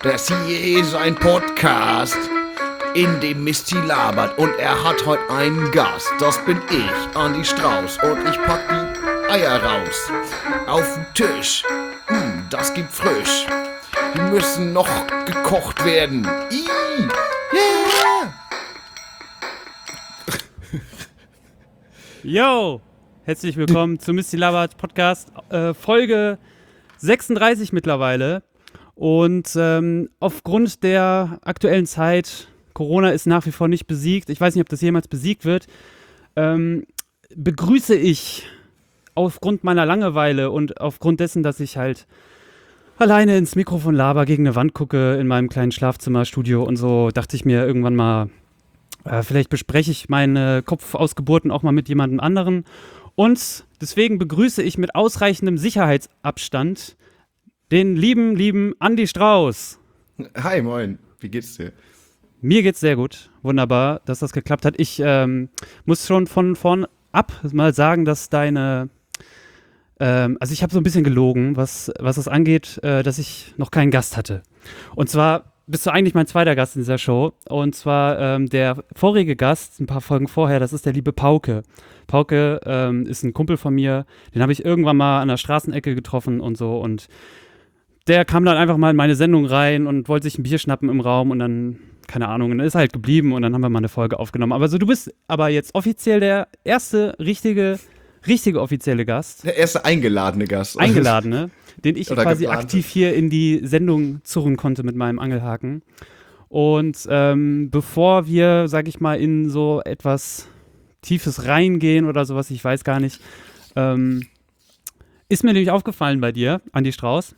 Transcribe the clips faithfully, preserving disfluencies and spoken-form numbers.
Das hier ist ein Podcast, in dem Misty labert und er hat heute einen Gast. Das bin ich, Andi Strauß, und ich pack die Eier raus. Auf den Tisch, mm, das gibt frisch. Die müssen noch gekocht werden. Ih, yeah! Yo, herzlich willkommen zum Misty Labert Podcast, äh, Folge sechsunddreißig mittlerweile. Und ähm, aufgrund der aktuellen Zeit, Corona ist nach wie vor nicht besiegt, ich weiß nicht, ob das jemals besiegt wird, ähm, begrüße ich aufgrund meiner Langeweile und aufgrund dessen, dass ich halt alleine ins Mikrofon laber, gegen eine Wand gucke in meinem kleinen Schlafzimmerstudio und so, dachte ich mir irgendwann mal, äh, vielleicht bespreche ich meine Kopfausgeburten auch mal mit jemandem anderen. Und deswegen begrüße ich mit ausreichendem Sicherheitsabstand den lieben, lieben Andi Strauß. Hi, moin. Wie geht's dir? Mir geht's sehr gut. Wunderbar, dass das geklappt hat. Ich ähm, muss schon von vorn ab mal sagen, dass deine, ähm, also ich habe so ein bisschen gelogen, was, was das angeht, äh, dass ich noch keinen Gast hatte. Und zwar bist du eigentlich mein zweiter Gast in dieser Show. Und zwar ähm, der vorige Gast, ein paar Folgen vorher, das ist der liebe Pauke. Pauke ähm, ist ein Kumpel von mir, den habe ich irgendwann mal an der Straßenecke getroffen und so, und der kam dann einfach mal in meine Sendung rein und wollte sich ein Bier schnappen im Raum und dann, keine Ahnung, und dann ist er halt geblieben und dann haben wir mal eine Folge aufgenommen. Aber so, du bist aber jetzt offiziell der erste richtige, richtige offizielle Gast. Der erste eingeladene Gast. Eingeladene, den ich Oder quasi geplante. aktiv hier in die Sendung zurren konnte mit meinem Angelhaken. Und ähm, bevor wir, sag ich mal, in so etwas Tiefes reingehen oder sowas, ich weiß gar nicht, ähm, ist mir nämlich aufgefallen bei dir, Andi Strauß.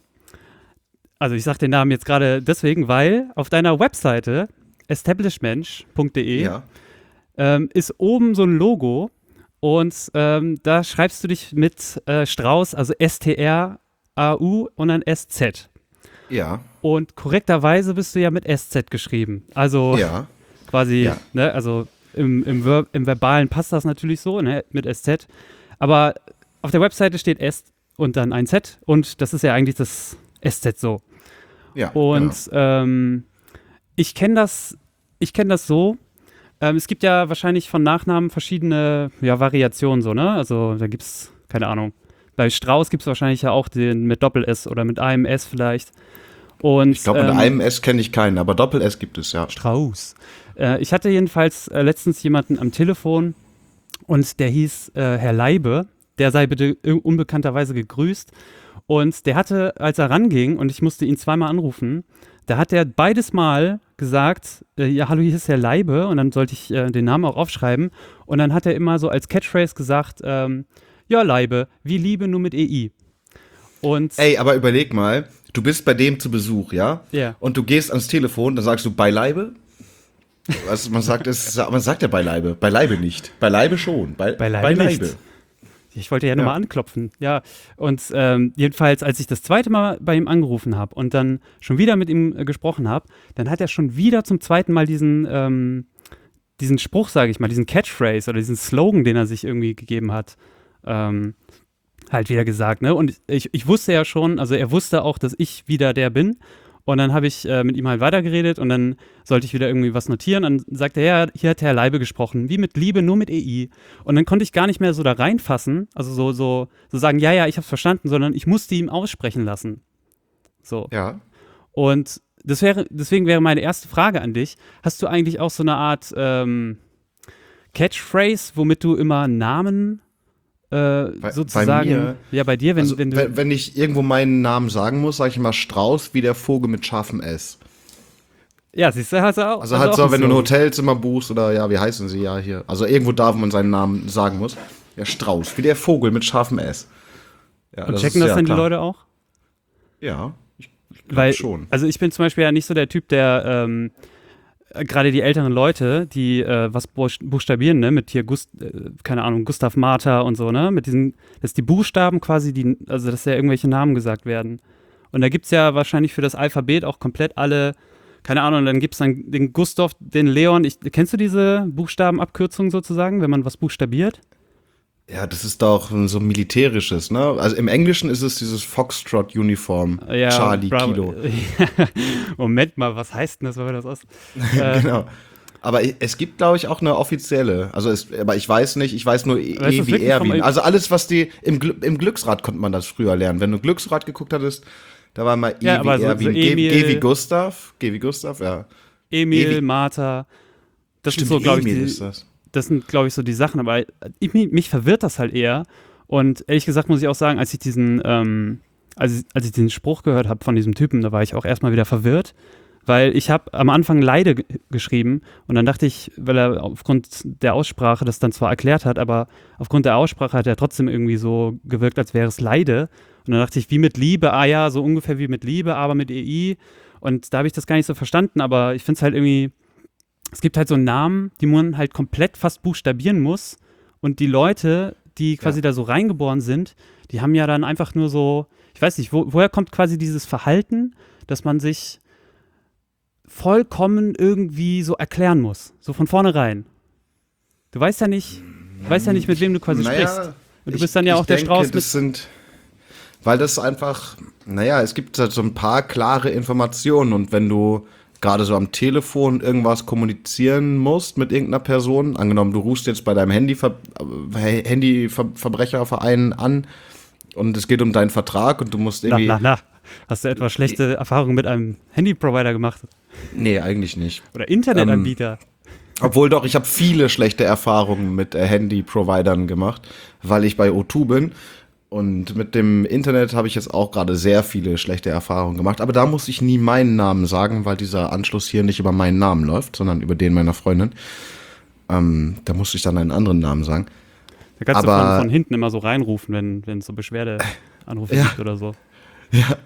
Also ich sage den Namen jetzt gerade deswegen, weil auf deiner Webseite establishmensch punkt de Ja. ähm, ist oben so ein Logo und ähm, da schreibst du dich mit äh, Strauß, also S T R A U und dann S Z. Ja. Und korrekterweise bist du ja mit S Z geschrieben. Also Ja. quasi, Ja. ne, also im, im, Ver- im Verbalen passt das natürlich so, ne, mit S Z. Aber auf der Webseite steht S und dann ein Z und das ist ja eigentlich das S Z so. Ja. Und ähm, ich kenne das, ich kenne das so. Ähm, es gibt ja wahrscheinlich von Nachnamen verschiedene ja, Variationen so, ne? Also da gibt's, keine Ahnung. Bei Strauß gibt es wahrscheinlich ja auch den mit Doppel-S oder mit einem S vielleicht. Und, Ich glaube, mit ähm, einem S kenne ich keinen, aber Doppel-S gibt es, ja. Strauß. Äh, ich hatte jedenfalls äh, letztens jemanden am Telefon und der hieß äh, Herr Leibe. Der sei bitte ir- unbekannterweise gegrüßt. Und der hatte, als er ranging und ich musste ihn zweimal anrufen, da hat er beides Mal gesagt, äh, ja, hallo, hier ist Herr Leibe, und dann sollte ich äh, den Namen auch aufschreiben. Und dann hat er immer so als Catchphrase gesagt, ähm, ja, Leibe, wie Liebe nur mit E I. Und Ey, aber überleg mal, du bist bei dem zu Besuch, ja? Ja. Und du gehst ans Telefon, dann sagst du beileibe? Was man sagt, es, man sagt ja beileibe, beileibe nicht. Beileibe schon. Bei, Beileibe nicht. Ich wollte ja, Ja. nochmal anklopfen, ja. Und ähm, jedenfalls, als ich das zweite Mal bei ihm angerufen habe und dann schon wieder mit ihm äh, gesprochen habe, dann hat er schon wieder zum zweiten Mal diesen, ähm, diesen Spruch, sage ich mal, diesen Catchphrase oder diesen Slogan, den er sich irgendwie gegeben hat, ähm, halt wieder gesagt, ne? Und ich, ich wusste ja schon, also er wusste auch, dass ich wieder der bin. Und dann habe ich äh, mit ihm halt weitergeredet und dann sollte ich wieder irgendwie was notieren. Dann sagte er, ja, hier hat Herr Leibe gesprochen, wie mit Liebe, nur mit E I. Und dann konnte ich gar nicht mehr so da reinfassen, also so, so, so sagen, ja, ja, ich hab's verstanden, sondern ich musste ihm aussprechen lassen. So. Ja. Und das wäre, deswegen wäre meine erste Frage an dich, hast du eigentlich auch so eine Art ähm, Catchphrase, womit du immer Namen äh, Bei- sozusagen, bei mir- ja, bei dir, wenn, Also, wenn du, wenn, wenn ich irgendwo meinen Namen sagen muss, sage ich immer Strauß wie der Vogel mit scharfem S. ja, siehst du, hast du auch. Also hast halt du so, auch wenn du ein so. Hotelzimmer buchst oder ja, wie heißen sie ja hier. Also irgendwo darf man seinen Namen sagen muss. Ja, Strauß, wie der Vogel mit scharfem S. Ja, Und das checken ist, das ja, dann klar. die Leute auch? Ja, ich, ich glaub Weil, schon. also ich bin zum Beispiel ja nicht so der Typ, der ähm, äh, gerade die älteren Leute, die äh, was buch- buchstabieren, ne, mit hier, Gust äh, keine Ahnung, Gustav Martha und so, ne, mit diesen, dass die Buchstaben quasi, die, also dass ja irgendwelche Namen gesagt werden. Und da gibt's ja wahrscheinlich für das Alphabet auch komplett alle, keine Ahnung, dann gibt's dann den Gustav, den Leon, ich, kennst du diese Buchstabenabkürzung sozusagen, wenn man was buchstabiert? Ja, das ist doch so militärisches, ne? Also im Englischen ist es dieses Foxtrot-Uniform, Ja, Charlie Bravo. Kilo. Moment mal, was heißt denn das, wenn wir das aus? Äh, Genau. Aber es gibt, glaube ich, auch eine offizielle. Also, es, aber ich weiß nicht, ich weiß nur E Weißt du es wie wirklich vom- Erwin. Also alles, was die, im, Gl im Glücksrad konnte man das früher lernen. Wenn du Glücksrad geguckt hattest, da war mal E Ja, wie aber so- so Erwin, G, Emil- G wie Gustav, G wie Gustav, ja. Emil, Ewi- Martha, das Stimmt, sind so, glaube ich, Emil die, ist das. das sind, glaube ich, so die Sachen, aber ich, mich, mich verwirrt das halt eher. Und ehrlich gesagt muss ich auch sagen, als ich diesen, ähm, als, ich- als ich diesen Spruch gehört habe von diesem Typen, da war ich auch erstmal wieder verwirrt, weil ich habe am Anfang Leide g- geschrieben und dann dachte ich, weil er aufgrund der Aussprache das dann zwar erklärt hat, aber aufgrund der Aussprache hat er trotzdem irgendwie so gewirkt, als wäre es Leide. Und dann dachte ich, wie mit Liebe, ah ja, so ungefähr wie mit Liebe, aber mit E I. Und da habe ich das gar nicht so verstanden, aber ich finde es halt irgendwie, es gibt halt so Namen, die man halt komplett fast buchstabieren muss. Und die Leute, die quasi Ja. da so reingeboren sind, die haben ja dann einfach nur so, ich weiß nicht, wo, woher kommt quasi dieses Verhalten, dass man sich vollkommen irgendwie so erklären muss. So von vornherein. Du weißt ja nicht, du weißt ja nicht, mit wem du quasi sprichst. Und du ich- bist dann ja ich auch der denke, Strauß mit. das sind, weil das einfach, naja, es gibt halt so ein paar klare Informationen und wenn du gerade so am Telefon irgendwas kommunizieren musst mit irgendeiner Person, angenommen, du rufst jetzt bei deinem Handyver äh, Handyverbrecherverein an und es geht um deinen Vertrag und du musst Na, irgendwie, na, na. Hast du etwa schlechte Erfahrungen mit einem Handyprovider gemacht? nee, eigentlich nicht. Oder Internetanbieter? Obwohl doch, ich habe viele schlechte Erfahrungen mit äh, Handy-Providern gemacht, weil ich bei O zwei bin. Und mit dem Internet habe ich jetzt auch gerade sehr viele schlechte Erfahrungen gemacht. Aber da muss ich nie meinen Namen sagen, weil dieser Anschluss hier nicht über meinen Namen läuft, sondern über den meiner Freundin. Ähm, da musste ich dann einen anderen Namen sagen. Da kannst aber- du von, von hinten immer so reinrufen, wenn wenn es so Beschwerdeanrufe Ja. gibt oder so. Ja.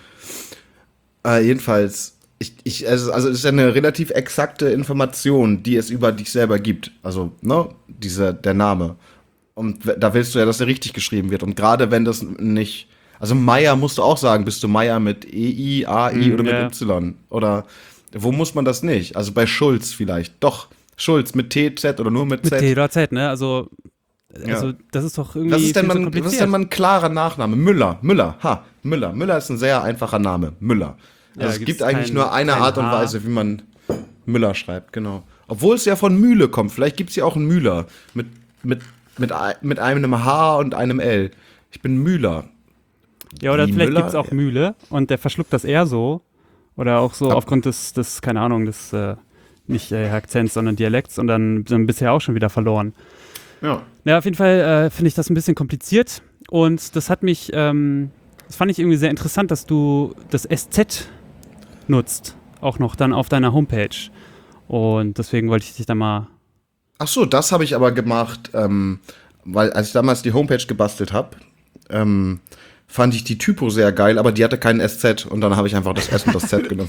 Äh, jedenfalls, ich, ich, also, also es ist ja eine relativ exakte Information, die es über dich selber gibt. Also, ne, dieser, der Name. Und w- da willst du ja, dass er richtig geschrieben wird. Und gerade wenn das nicht, also Meier musst du auch sagen, bist du Meier mit E I, A I Mm, oder mit ja. Y? Oder wo muss man das nicht? Also bei Schulz vielleicht. Doch, Schulz mit T, Z oder nur mit Mit Z. T oder Z, ne? Also, Ja. also das ist doch irgendwie Was ist, denn viel zu man, kompliziert. was ist denn mal ein klarer Nachname? Müller, Müller, ha, Müller. Müller ist ein sehr einfacher Name, Müller. Also Ja, es gibt's gibt eigentlich kein- nur eine kein Art und H. Weise, wie man Müller schreibt, genau. Obwohl es ja von Mühle kommt, vielleicht gibt es ja auch einen Müller mit, mit, mit, ei- mit einem H und einem L. Ich bin Müller. Ja, oder Wie vielleicht Müller? gibt es auch Mühle und der verschluckt das eher so. Oder auch so Ab- aufgrund des, des, keine Ahnung, des, äh, nicht äh, Akzents, sondern Dialekts und dann, dann bisher auch schon wieder verloren. Ja. Ja, auf jeden Fall äh, finde ich das ein bisschen kompliziert und das hat mich, ähm, das fand ich irgendwie sehr interessant, dass du das S Z nutzt, auch noch dann auf deiner Homepage. Und deswegen wollte ich dich da mal, Ach so, das habe ich aber gemacht, ähm, weil als ich damals die Homepage gebastelt habe, ähm, fand ich die Typo sehr geil, aber die hatte keinen S Z und dann habe ich einfach das S und das Z genommen.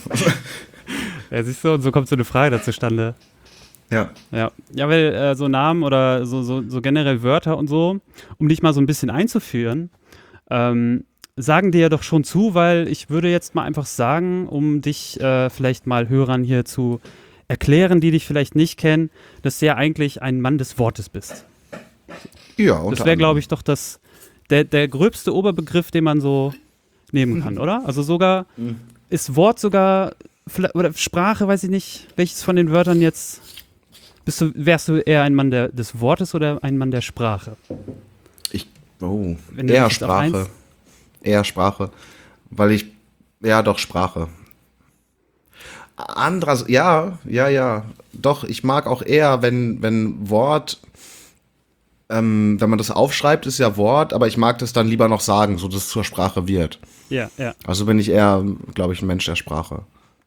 ja, siehst du, und so kommt so eine Frage da zustande. Ja. Ja, ja, weil äh, so Namen oder so, so, so generell Wörter und so, um dich mal so ein bisschen einzuführen, ähm, sagen dir ja doch schon zu, weil ich würde jetzt mal einfach sagen, um dich äh, vielleicht mal Hörern hier zu erklären, die dich vielleicht nicht kennen, dass du ja eigentlich ein Mann des Wortes bist. Ja, unter Das wäre, glaube anderem. ich, doch das, der, der gröbste Oberbegriff, den man so nehmen kann, oder? Also sogar, Mhm. ist Wort sogar, vielleicht- oder Sprache, weiß ich nicht, welches von den Wörtern jetzt, bist du, wärst du eher ein Mann der, des Wortes oder ein Mann der Sprache? Ich, oh, Wenn du eher jetzt auf Sprache. eins- Eher Sprache. Weil ich, ja, doch, Sprache. Anderers, ja, ja, ja. Doch, ich mag auch eher, wenn, wenn Wort, ähm, wenn man das aufschreibt, ist ja Wort, aber ich mag das dann lieber noch sagen, so dass es zur Sprache wird. Ja, ja. Also bin ich eher, glaube ich, ein Mensch der Sprache.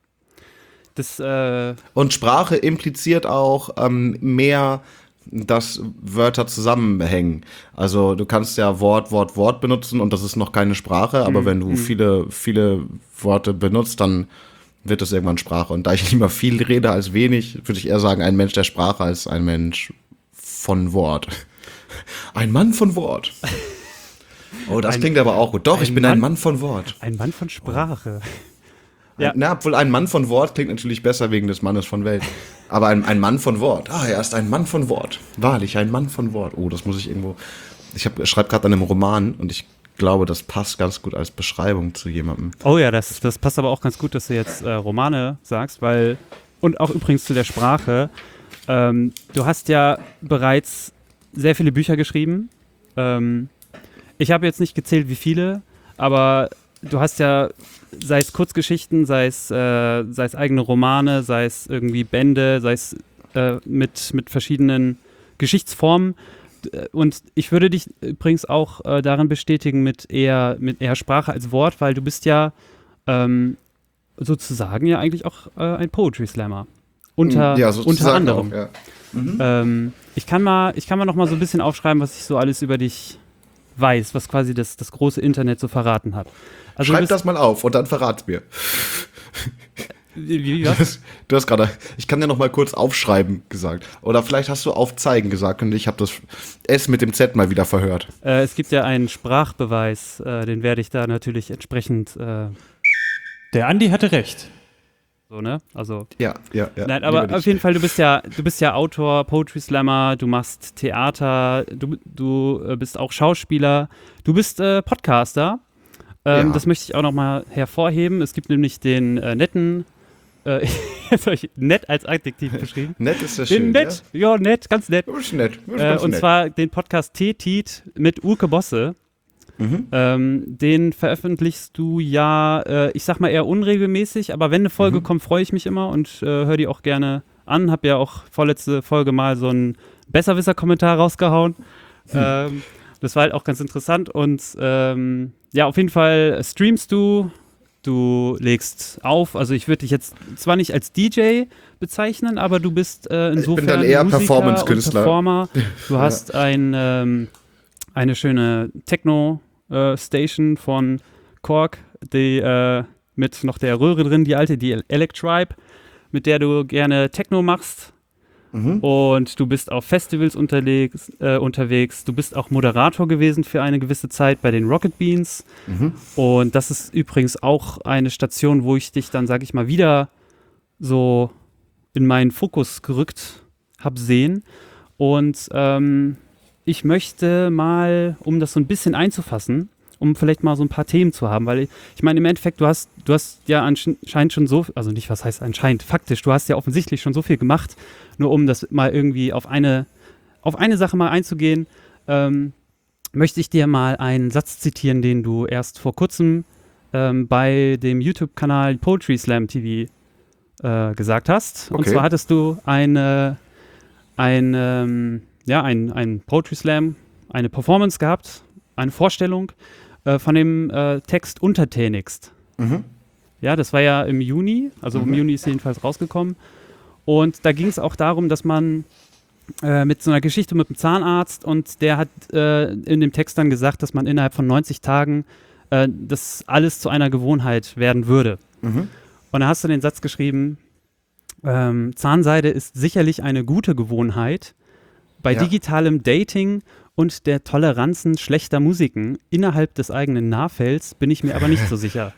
Das, äh, Und Sprache impliziert auch ähm, mehr, dass Wörter zusammenhängen. Also du kannst ja Wort, Wort, Wort benutzen und das ist noch keine Sprache, aber Mhm, wenn du mhm. viele, viele Worte benutzt, dann wird es irgendwann Sprache. Und da ich lieber viel rede als wenig, würde ich eher sagen, ein Mensch der Sprache als ein Mensch von Wort. Ein Mann von Wort. Oh, das Ein- klingt aber auch gut. Doch, ich ein bin ein Mann- Mann von Wort. ein Mann von Sprache. Ja. Na, obwohl ein Mann von Wort klingt natürlich besser wegen des Mannes von Welt. Aber ein, ein Mann von Wort. Ah, er ist ein Mann von Wort. Wahrlich, ein Mann von Wort. Oh, das muss ich irgendwo ich schreibe gerade an einem Roman und ich glaube, das passt ganz gut als Beschreibung zu jemandem. Oh ja, das, das passt aber auch ganz gut, dass du jetzt äh, Romane sagst, weil, und auch übrigens zu der Sprache, ähm, du hast ja bereits sehr viele Bücher geschrieben. Ähm, ich habe jetzt nicht gezählt, wie viele, aber du hast ja, sei es Kurzgeschichten, sei es, äh, sei es eigene Romane, sei es irgendwie Bände, sei es äh, mit, mit verschiedenen Geschichtsformen. Und ich würde dich übrigens auch äh, darin bestätigen mit eher, mit eher Sprache als Wort, weil du bist ja ähm, sozusagen ja eigentlich auch äh, ein Poetry Slammer. Unter, ja, unter anderem. Auch, ja. mhm. ähm, ich kann mal, ich kann mal noch mal so ein bisschen aufschreiben, was ich so alles über dich weiß, was quasi das, das große Internet so verraten hat. Also Schreib das mal auf und dann verrat's mir. Wie, wie, was? Du hast gerade, ich kann dir noch mal kurz aufschreiben gesagt. Oder vielleicht hast du aufzeigen gesagt und ich habe das S mit dem Z mal wieder verhört. Äh, es gibt ja einen Sprachbeweis, äh, den werde ich da natürlich entsprechend. Äh, Der Andi hatte recht. So, ne? Also. Ja, ja, ja. Nein, aber auf jeden Fall, du bist ja, du bist ja Autor, Poetry Slammer, du machst Theater, du, du äh, bist auch Schauspieler, du bist äh, Podcaster. Ähm, ja. Das möchte ich auch noch mal hervorheben. Es gibt nämlich den äh, netten, äh, jetzt habe ich nett als Adjektiv beschrieben. Nett ist das den schön, nett, ja? ja, nett, ganz nett. Das ist nett. Das ist Äh, ganz und nett. zwar den Podcast T-Tiet mit Uke Bosse. Mhm. Ähm, den veröffentlichst du ja, äh, ich sag mal eher unregelmäßig, aber wenn eine Folge Mhm. kommt, freue ich mich immer und äh, höre die auch gerne an. Hab ja auch vorletzte Folge mal so einen Besserwisser-Kommentar rausgehauen. Hm. Ähm, das war halt auch ganz interessant und ähm, ja, auf jeden Fall streamst du, du legst auf. Also ich würde dich jetzt zwar nicht als D J bezeichnen, aber du bist äh, insofern dann eher Musiker Performance-Künstler. und Performer. Du Ja. hast ein, ähm, eine schöne Techno-Station von Korg, die äh, mit noch der Röhre drin, die alte, die Electribe, mit der du gerne Techno machst. Mhm. Und du bist auf Festivals unterwegs, äh, unterwegs. Du bist auch Moderator gewesen für eine gewisse Zeit bei den Rocket Beans. Mhm. Und das ist übrigens auch eine Station, wo ich dich dann, sag ich mal, wieder so in meinen Fokus gerückt habe sehen. Und ähm, ich möchte mal, um das so ein bisschen einzufassen, um vielleicht mal so ein paar Themen zu haben, weil ich, ich meine, im Endeffekt, du hast, du hast ja anscheinend schon so, also nicht, was heißt anscheinend, faktisch, du hast ja offensichtlich schon so viel gemacht, nur um das mal irgendwie auf eine, auf eine Sache mal einzugehen, ähm, möchte ich dir mal einen Satz zitieren, den du erst vor kurzem ähm, bei dem YouTube-Kanal Poetry Slam T V äh, gesagt hast. Und Okay. zwar hattest du eine, ein, ähm, ja, ein, ein Poetry Slam, eine Performance gehabt, eine Vorstellung äh, von dem äh, Text Untertänigst. Mhm. Ja, das war ja im Juni, also im Mhm. Juni ist jedenfalls rausgekommen. Und da ging es auch darum, dass man äh, mit so einer Geschichte mit dem Zahnarzt und der hat äh, in dem Text dann gesagt, dass man innerhalb von neunzig Tagen äh, das alles zu einer Gewohnheit werden würde. Mhm. Und da hast du den Satz geschrieben, ähm, Zahnseide ist sicherlich eine gute Gewohnheit. Bei Ja. digitalem Dating und der Toleranzen schlechter Musiken innerhalb des eigenen Nahfelds bin ich mir aber nicht so sicher.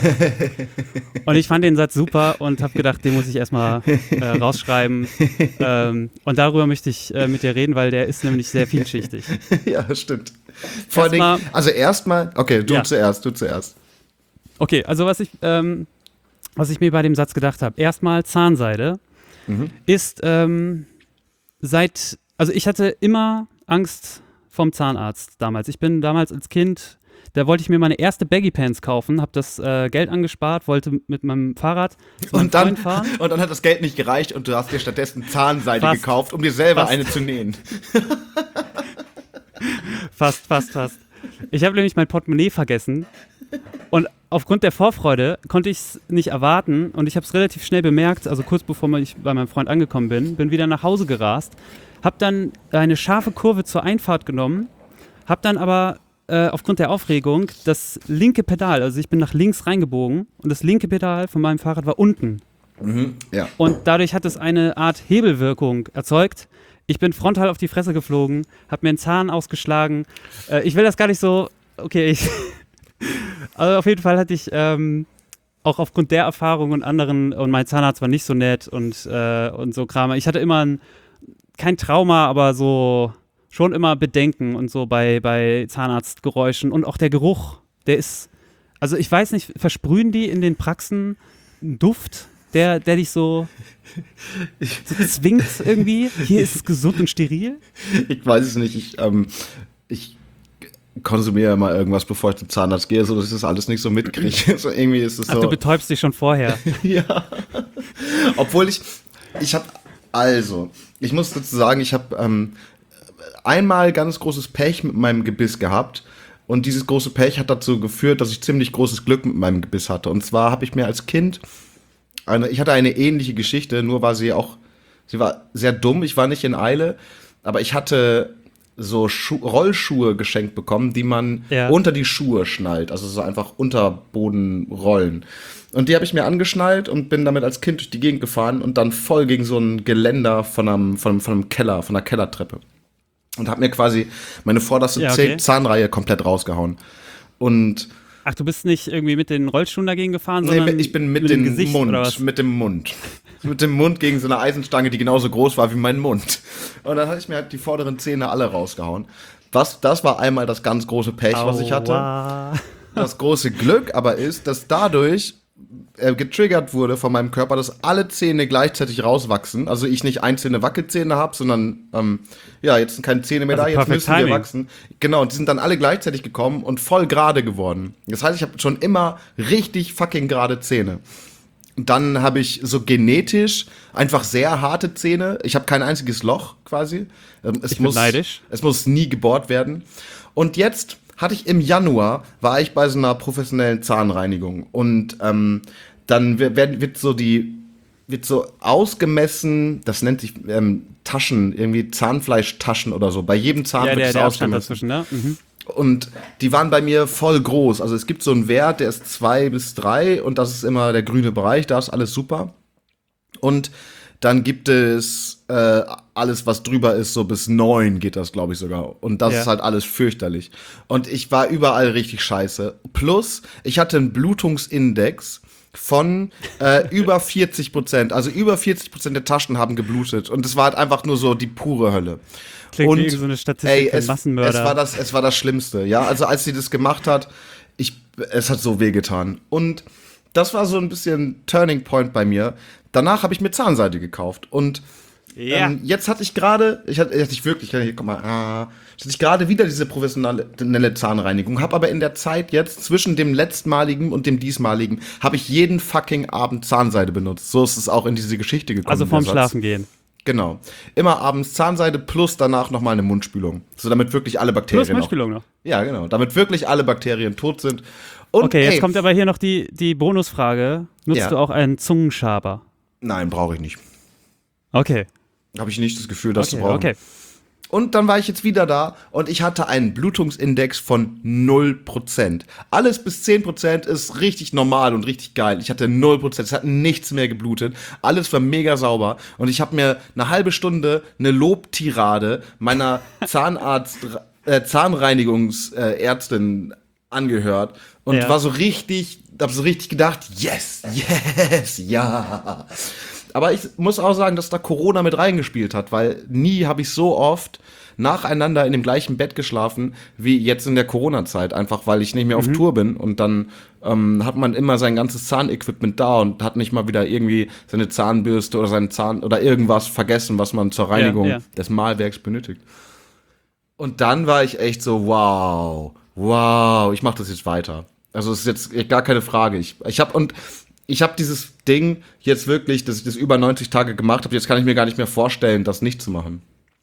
Und ich fand den Satz super und habe gedacht, den muss ich erstmal äh, rausschreiben. Ähm, und darüber möchte ich äh, mit dir reden, weil der ist nämlich sehr vielschichtig. Ja, das stimmt. Vor allen Erstmal- Dingen, also erstmal, okay, du Ja. zuerst, du zuerst. Okay, also was ich, ähm, was ich mir bei dem Satz gedacht habe, erstmal Zahnseide Mhm. ist ähm, seit, also ich hatte immer Angst vom Zahnarzt damals. Ich bin damals als Kind, da wollte ich mir meine erste Baggy Pants kaufen, habe das äh, Geld angespart, wollte mit meinem Fahrrad zu meinem Und dann, Freund fahren. und dann hat das Geld nicht gereicht und du hast dir stattdessen Zahnseide Fast. gekauft, um dir selber Fast. eine zu nähen. Fast, fast, fast. Ich habe nämlich mein Portemonnaie vergessen und aufgrund der Vorfreude konnte ich es nicht erwarten und ich habe es relativ schnell bemerkt, also kurz bevor ich bei meinem Freund angekommen bin, bin wieder nach Hause gerast, habe dann eine scharfe Kurve zur Einfahrt genommen, habe dann aber äh, aufgrund der Aufregung das linke Pedal, also ich bin nach links reingebogen und das linke Pedal von meinem Fahrrad war unten. Mhm. Ja. Und dadurch hat es eine Art Hebelwirkung erzeugt. Ich bin frontal auf die Fresse geflogen, habe mir einen Zahn ausgeschlagen. Äh, ich will das gar nicht so, okay, ich, also auf jeden Fall hatte ich ähm, auch aufgrund der Erfahrung und anderen, und mein Zahnarzt war nicht so nett und, äh, und so Kram. Ich hatte immer ein, kein Trauma, aber so schon immer Bedenken und so bei, bei Zahnarztgeräuschen und auch der Geruch, der ist, also ich weiß nicht, versprühen die in den Praxen einen Duft, der, der dich so, so zwingt irgendwie? Hier ist es gesund und steril? Ich weiß es nicht, ich, ähm, ich konsumiere immer irgendwas, bevor ich zum Zahnarzt gehe, so dass ich das alles nicht so mitkriege. So, irgendwie ist es so. Ach, du betäubst dich schon vorher. Ja. Obwohl ich, ich habe, also, ich muss dazu sagen, ich habe ähm, einmal ganz großes Pech mit meinem Gebiss gehabt. Und dieses große Pech hat dazu geführt, dass ich ziemlich großes Glück mit meinem Gebiss hatte. Und zwar habe ich mir als Kind, eine, ich hatte eine ähnliche Geschichte, nur war sie auch, sie war sehr dumm, ich war nicht in Eile, aber ich hatte so Schu- Rollschuhe geschenkt bekommen, die man Ja. unter die Schuhe schnallt, also so einfach Unterbodenrollen. Und die habe ich mir angeschnallt und bin damit als Kind durch die Gegend gefahren und dann voll gegen so ein Geländer von einem, von einem, von einem Keller, von einer Kellertreppe. Und habe mir quasi meine vorderste Ja, okay. Zahnreihe komplett rausgehauen. Und Ach, du bist nicht irgendwie mit den Rollschuhen dagegen gefahren, nee, sondern ich bin mit, mit dem dem Gesicht Mund, oder was? mit dem Mund. Mit dem Mund gegen so eine Eisenstange, die genauso groß war wie mein Mund. Und dann hatte ich mir halt die vorderen Zähne alle rausgehauen. Was, das war einmal das ganz große Pech, was ich hatte. Aua. Das große Glück aber ist, dass dadurch äh, getriggert wurde von meinem Körper, dass alle Zähne gleichzeitig rauswachsen. Also ich nicht einzelne Wackelzähne habe, sondern ähm, ja, jetzt sind keine Zähne mehr Also da, jetzt perfect müssen wir timing. wachsen. Genau, und die sind dann alle gleichzeitig gekommen und voll gerade geworden. Das heißt, ich habe schon immer richtig fucking gerade Zähne. Und dann habe ich so genetisch einfach sehr harte Zähne. Ich habe kein einziges Loch quasi. Ähm, es Ich bin muss, neidisch. Es muss nie gebohrt werden. Und jetzt hatte ich im Januar, war ich bei so einer professionellen Zahnreinigung. Und ähm, dann wird, wird so die, wird so ausgemessen, das nennt sich ähm, Taschen, irgendwie Zahnfleischtaschen oder so. Bei jedem Zahn Ja, wird der, das der Abstand ausgemessen. dazwischen, ne? Mhm. Und die waren bei mir voll groß. Also es gibt so einen Wert, der ist zwei bis drei und das ist immer der grüne Bereich, da ist alles super. Und dann gibt es äh, alles, was drüber ist, so bis neun geht das, glaube ich, sogar. Und das Ja. ist halt alles fürchterlich. Und ich war überall richtig scheiße. Plus, ich hatte einen Blutungsindex von äh, über vierzig Prozent. Also über vierzig Prozent der Taschen haben geblutet. Und es war halt einfach nur so die pure Hölle. Klingt Und, wie so eine Statistik ey, für es, Massenmörder. es war das, es war das Schlimmste, ja. Also als sie das gemacht hat, ich, es hat so wehgetan. Und das war so ein bisschen Turning Point bei mir. Danach habe ich mir Zahnseide gekauft. Und Ja. ähm, jetzt hatte ich gerade, ich hatte, hatte ich wirklich, hier, guck mal, ah, jetzt hatte ich gerade wieder diese professionelle Zahnreinigung. Habe aber in der Zeit jetzt zwischen dem letztmaligen und dem diesmaligen habe ich jeden fucking Abend Zahnseide benutzt. So ist es auch in diese Geschichte gekommen. Also vorm der Satz. Schlafen gehen. Genau. Immer abends Zahnseide plus danach nochmal eine Mundspülung. So damit wirklich alle Bakterien. Plus Mundspülung noch. Auch, ja, genau. Damit wirklich alle Bakterien tot sind. Und, Okay, jetzt ey, kommt aber hier noch die, die Bonusfrage. Nutzt Ja. du auch einen Zungenschaber? Nein, brauche ich nicht. Okay. Habe ich nicht das Gefühl, das Okay, zu brauchen. okay. Und dann war ich jetzt wieder da und ich hatte einen Blutungsindex von null Prozent. Alles bis zehn Prozent ist richtig normal und richtig geil. Ich hatte null Prozent, es hat nichts mehr geblutet. Alles war mega sauber. Und ich habe mir eine halbe Stunde eine Lobtirade meiner Zahnarzt, äh, Zahnreinigungsärztin angehört und Ja. war so richtig, hab so richtig gedacht, yes, yes, ja. Aber ich muss auch sagen, dass da Corona mit reingespielt hat, weil nie habe ich so oft nacheinander in dem gleichen Bett geschlafen wie jetzt in der Corona-Zeit, einfach weil ich nicht mehr auf Tour bin und dann ähm, hat man immer sein ganzes Zahnequipment da und hat nicht mal wieder irgendwie seine Zahnbürste oder seinen Zahn oder irgendwas vergessen, was man zur Reinigung Ja, ja. des Mahlwerks benötigt. Und dann war ich echt so, wow, wow, ich mache das jetzt weiter. Also es ist jetzt gar keine Frage. Ich, ich habe und ich habe dieses Ding jetzt wirklich, dass ich das über neunzig Tage gemacht habe. Jetzt kann ich mir gar nicht mehr vorstellen, das nicht zu machen.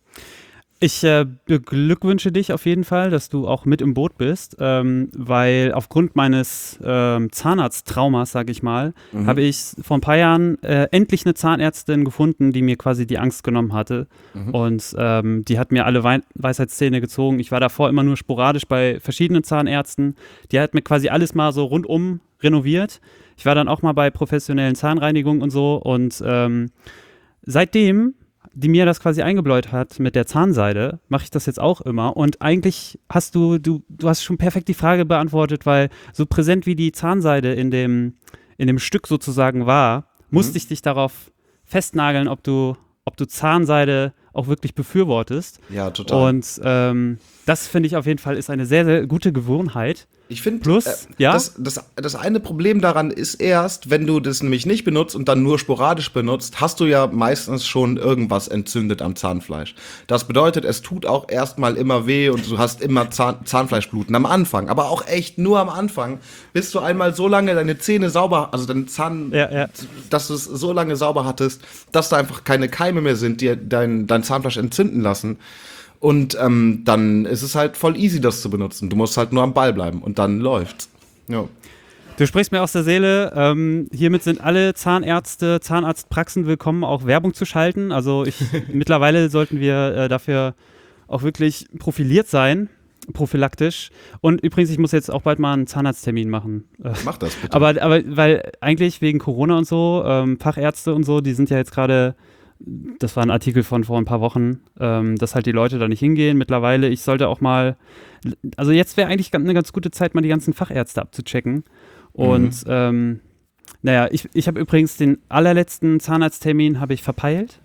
Ich äh, beglückwünsche dich auf jeden Fall, dass du auch mit im Boot bist, ähm, weil aufgrund meines ähm, Zahnarzttraumas, sag ich mal, Mhm. habe ich vor ein paar Jahren äh, endlich eine Zahnärztin gefunden, die mir quasi die Angst genommen hatte. Mhm. Und ähm, die hat mir alle Wei- Weisheitszähne gezogen. Ich war davor immer nur sporadisch bei verschiedenen Zahnärzten. Die hat mir quasi alles mal so rundum renoviert. Ich war dann auch mal bei professionellen Zahnreinigungen und so. Und ähm, seitdem die mir das quasi eingebläut hat mit der Zahnseide, mache ich das jetzt auch immer. Und eigentlich hast du, du, du hast schon perfekt die Frage beantwortet, weil so präsent wie die Zahnseide in dem, in dem Stück sozusagen war, musste ich dich darauf festnageln, ob du, ob du Zahnseide auch wirklich befürwortest. Ja, total. Und ähm, das finde ich auf jeden Fall ist eine sehr, sehr gute Gewohnheit. Ich finde, Plus, äh, ja? das, das, das eine Problem daran ist erst, wenn du das nämlich nicht benutzt und dann nur sporadisch benutzt, hast du ja meistens schon irgendwas entzündet am Zahnfleisch. Das bedeutet, es tut auch erstmal immer weh und du hast immer Zahn, Zahnfleischbluten am Anfang, aber auch echt nur am Anfang, bis du einmal so lange deine Zähne sauber, also deine Zahn, Ja, ja. dass du es so lange sauber hattest, dass da einfach keine Keime mehr sind, die dein, dein Zahnfleisch entzünden lassen. Und ähm, dann ist es halt voll easy, das zu benutzen. Du musst halt nur am Ball bleiben und dann läuft's. Ja. Du sprichst mir aus der Seele. Ähm, hiermit sind alle Zahnärzte, Zahnarztpraxen willkommen, auch Werbung zu schalten. Also ich, mittlerweile sollten wir äh, dafür auch wirklich profiliert sein, prophylaktisch. Und übrigens, ich muss jetzt auch bald mal einen Zahnarzttermin machen. Äh, Mach das bitte. aber, aber weil eigentlich wegen Corona und so, ähm, Fachärzte und so, die sind ja jetzt gerade, das war ein Artikel von vor ein paar Wochen, ähm, dass halt die Leute da nicht hingehen. Mittlerweile, ich sollte auch mal, also jetzt wäre eigentlich eine ganz gute Zeit, mal die ganzen Fachärzte abzuchecken. Und mhm. ähm, naja, ich, ich habe übrigens den allerletzten Zahnarzttermin habe ich verpeilt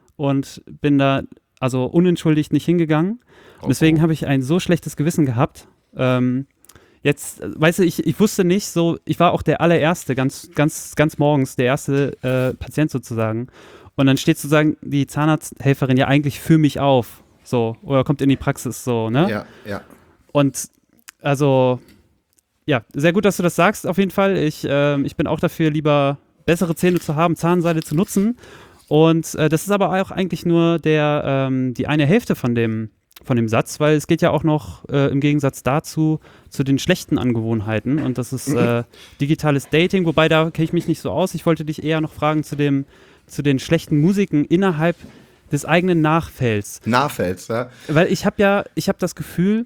und bin da also unentschuldigt nicht hingegangen. Oh, und deswegen oh. habe ich ein so schlechtes Gewissen gehabt. Ähm, jetzt, weißt du, ich, ich wusste nicht so, ich war auch der allererste, ganz, ganz, ganz morgens, der erste äh, Patient sozusagen. Und dann steht sozusagen die Zahnarzthelferin ja eigentlich für mich auf, so, oder kommt in die Praxis, so, ne? Ja, ja. Und also, ja, sehr gut, dass du das sagst, auf jeden Fall. Ich, äh, ich bin auch dafür, lieber bessere Zähne zu haben, Zahnseide zu nutzen. Und äh, das ist aber auch eigentlich nur der, ähm, die eine Hälfte von dem, von dem Satz, weil es geht ja auch noch äh, im Gegensatz dazu zu den schlechten Angewohnheiten. Und das ist äh, digitales Dating, wobei da kenne ich mich nicht so aus. Ich wollte dich eher noch fragen zu dem zu den schlechten Musiken innerhalb des eigenen Nachfelds. Nachfelds, ja. Weil ich habe ja, ich habe das Gefühl,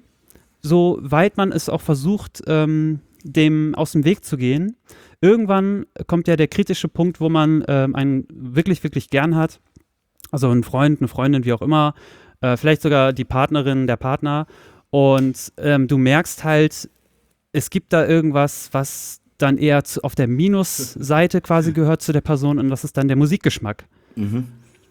so weit man es auch versucht, ähm, dem aus dem Weg zu gehen, irgendwann kommt ja der kritische Punkt, wo man ähm, einen wirklich, wirklich gern hat, also einen Freund, eine Freundin, wie auch immer, äh, vielleicht sogar die Partnerin, der Partner, und ähm, du merkst halt, es gibt da irgendwas, was dann eher zu, auf der Minusseite quasi gehört zu der Person, und das ist dann der Musikgeschmack. Mhm.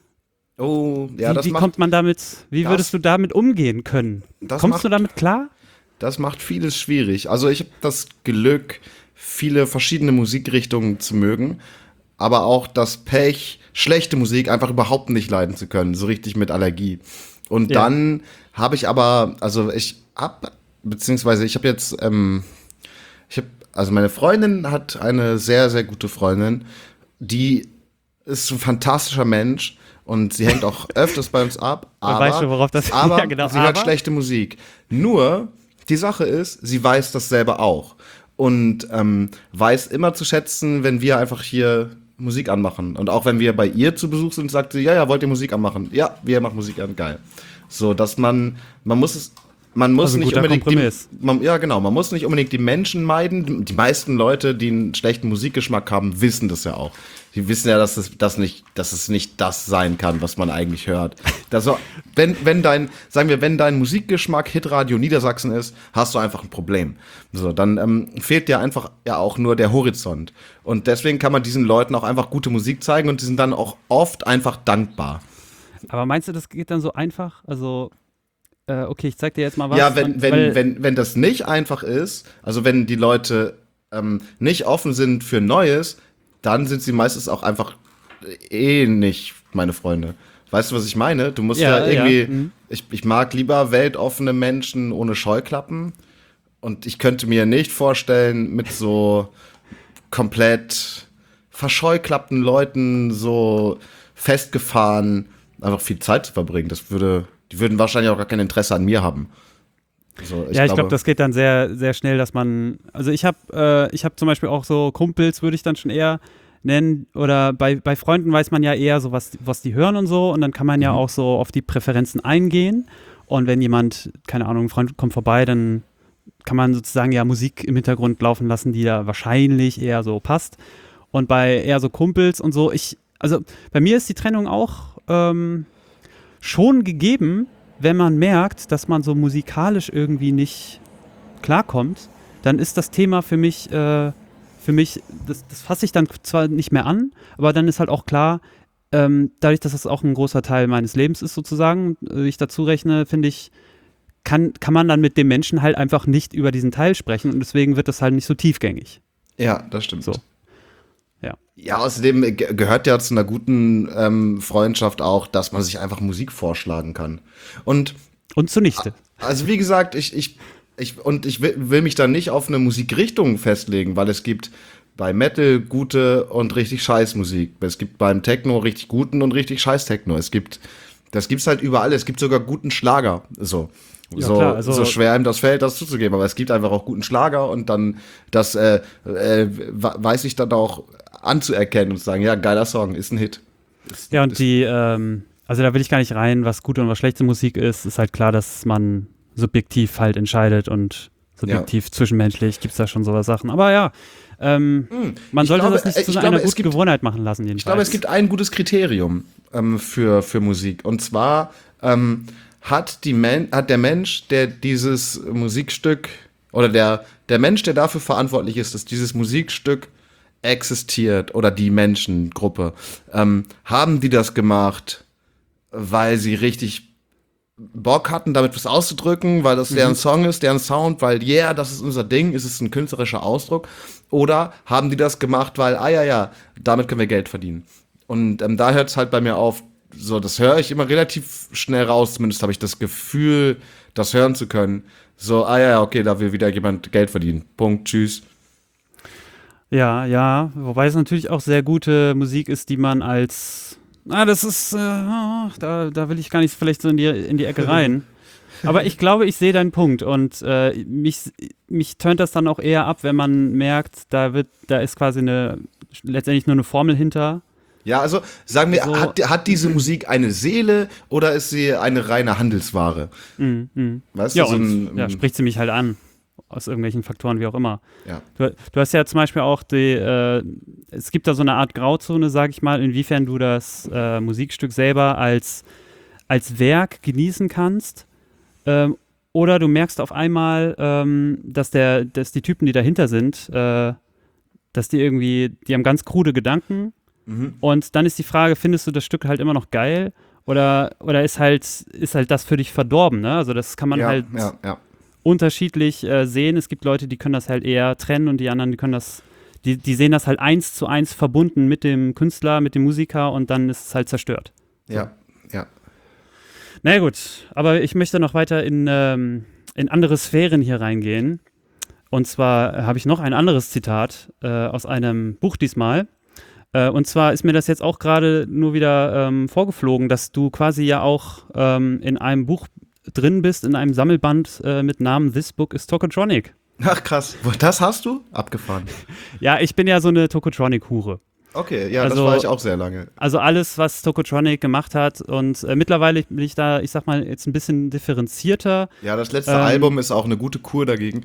Oh, ja, wie, das wie macht, kommt man damit, wie das, würdest du damit umgehen können? Kommst macht, du damit klar? Das macht vieles schwierig. Also ich habe das Glück, viele verschiedene Musikrichtungen zu mögen, aber auch das Pech, schlechte Musik einfach überhaupt nicht leiden zu können, so richtig mit Allergie. Und ja. dann habe ich aber, also ich hab, beziehungsweise ich habe jetzt, ähm, ich habe Also meine Freundin hat eine sehr, sehr gute Freundin, die ist ein fantastischer Mensch und sie hängt auch öfters bei uns ab, aber, weißt du, worauf das, aber ja, genau, sie aber? hört schlechte Musik. Nur, die Sache ist, sie weiß das selber auch und ähm, weiß immer zu schätzen, wenn wir einfach hier Musik anmachen. Und auch wenn wir bei ihr zu Besuch sind, sagt sie, ja, ja, wollt ihr Musik anmachen? Ja, wir machen Musik an, geil. So, dass man, man muss es Man muss also nicht unbedingt die, man, ja genau, man muss nicht unbedingt die Menschen meiden. Die meisten Leute, die einen schlechten Musikgeschmack haben, wissen das ja auch. Die wissen ja, dass es das nicht, dass es nicht das sein kann, was man eigentlich hört. Also, wenn wenn dein, sagen wir, wenn dein Musikgeschmack Hitradio Niedersachsen ist, hast du einfach ein Problem. So, dann ähm, fehlt dir einfach ja auch nur der Horizont. Und deswegen kann man diesen Leuten auch einfach gute Musik zeigen und die sind dann auch oft einfach dankbar. Aber meinst du, das geht dann so einfach? Also Äh, okay, ich zeig dir jetzt mal was. Ja, wenn, und, wenn, wenn, wenn das nicht einfach ist, also wenn die Leute ähm, nicht offen sind für Neues, dann sind sie meistens auch einfach eh nicht meine Freunde. Weißt du, was ich meine? Du musst ja, ja irgendwie, ja. Mhm. Ich, ich mag lieber weltoffene Menschen ohne Scheuklappen, und ich könnte mir nicht vorstellen, mit so komplett verscheuklappten Leuten so festgefahren einfach viel Zeit zu verbringen. Das würde Die würden wahrscheinlich auch gar kein Interesse an mir haben. Also, ich ja, ich glaube, glaub, das geht dann sehr, sehr schnell, dass man, also ich habe äh, ich hab zum Beispiel auch so Kumpels, würde ich dann schon eher nennen, oder bei, bei Freunden weiß man ja eher so, was, was die hören und so, und dann kann man ja mhm. auch so auf die Präferenzen eingehen, und wenn jemand, keine Ahnung, ein Freund kommt vorbei, dann kann man sozusagen ja Musik im Hintergrund laufen lassen, die da wahrscheinlich eher so passt, und bei eher so Kumpels und so, ich, also bei mir ist die Trennung auch ähm, schon gegeben, wenn man merkt, dass man so musikalisch irgendwie nicht klarkommt, dann ist das Thema für mich, äh, für mich, das, das fasse ich dann zwar nicht mehr an, aber dann ist halt auch klar, ähm, dadurch, dass das auch ein großer Teil meines Lebens ist sozusagen, äh, ich dazu rechne, finde ich, kann, kann man dann mit dem Menschen halt einfach nicht über diesen Teil sprechen und deswegen wird das halt nicht so tiefgängig. Ja, das stimmt. So. Ja. Ja, außerdem ge- gehört ja zu einer guten ähm, Freundschaft auch, dass man sich einfach Musik vorschlagen kann. Und Und zunichte. also wie gesagt, ich, ich, ich, und ich will, will mich da nicht auf eine Musikrichtung festlegen, weil es gibt bei Metal gute und richtig scheiß Musik. Es gibt beim Techno richtig guten und richtig scheiß Techno. Es gibt, das gibt's halt überall. Es gibt sogar guten Schlager. So. Ja, so, klar, also so schwer ihm das fällt, das zuzugeben. Aber es gibt einfach auch guten Schlager und dann das äh, äh, weiß ich dann auch anzuerkennen und zu sagen, ja, geiler Song, ist ein Hit. Ist, Ja, und ist, die, ähm, also da will ich gar nicht rein, was gute und was schlechte Musik ist. Ist halt klar, dass man subjektiv halt entscheidet und subjektiv, ja. Zwischenmenschlich gibt es da schon sowas Sachen. Aber ja, ähm, hm. man sollte glaube, das nicht zu so einer guten Gewohnheit machen lassen, jedenfalls. Ich glaube, es gibt ein gutes Kriterium ähm, für, für Musik. Und zwar ähm, hat, die Men- hat der Mensch, der dieses Musikstück, oder der, der Mensch, der dafür verantwortlich ist, dass dieses Musikstück existiert, oder die Menschengruppe, ähm, haben die das gemacht, weil sie richtig Bock hatten, damit was auszudrücken, weil das deren mhm. Song ist, deren Sound, weil, yeah, das ist unser Ding, ist es ein künstlerischer Ausdruck, oder haben die das gemacht, weil, ah ja, ja, damit können wir Geld verdienen. Und ähm, da hört es halt bei mir auf, so, das höre ich immer relativ schnell raus, zumindest habe ich das Gefühl, das hören zu können. So, ah ja, okay, da will wieder jemand Geld verdienen. Punkt, tschüss. Ja, ja, wobei es natürlich auch sehr gute Musik ist, die man als, ah, das ist, äh, da, da will ich gar nicht vielleicht so in die, in die Ecke rein. Aber ich glaube, ich sehe deinen Punkt und äh, mich, mich tönt das dann auch eher ab, wenn man merkt, da wird, da ist quasi eine, letztendlich nur eine Formel hinter. Ja, also sagen wir, so, hat, hat diese Musik eine Seele oder ist sie eine reine Handelsware? Mm, mm. Weißt ja, du, so und, ein, ja, spricht sie mich halt an, aus irgendwelchen Faktoren, wie auch immer. Ja. Du, du hast ja zum Beispiel auch die, äh, es gibt da so eine Art Grauzone, sag ich mal, inwiefern du das äh, Musikstück selber als, als Werk genießen kannst. Ähm, oder du merkst auf einmal, ähm, dass, der, dass die Typen, die dahinter sind, äh, dass die irgendwie, die haben ganz krude Gedanken. Mhm. Und dann ist die Frage, findest du das Stück halt immer noch geil oder, oder ist halt ist halt das für dich verdorben, ne? Also das kann man ja, halt ja, ja. unterschiedlich äh, sehen. Es gibt Leute, die können das halt eher trennen und die anderen, die können das, die, die sehen das halt eins zu eins verbunden mit dem Künstler, mit dem Musiker und dann ist es halt zerstört. So. Ja, ja. Na naja, gut, aber ich möchte noch weiter in, ähm, in andere Sphären hier reingehen. Und zwar habe ich noch ein anderes Zitat äh, aus einem Buch diesmal. Und zwar ist mir das jetzt auch gerade nur wieder ähm, vorgeflogen, dass du quasi ja auch ähm, in einem Buch drin bist, in einem Sammelband äh, mit Namen This Book is Tokotronic. Ach krass, das hast du? Abgefahren. Ja, ich bin ja so eine Tokotronic-Hure. Okay, ja, also, das war ich auch sehr lange. Also alles, was Tokotronic gemacht hat und äh, mittlerweile bin ich da, ich sag mal, jetzt ein bisschen differenzierter. Ja, das letzte ähm, Album ist auch eine gute Kur dagegen.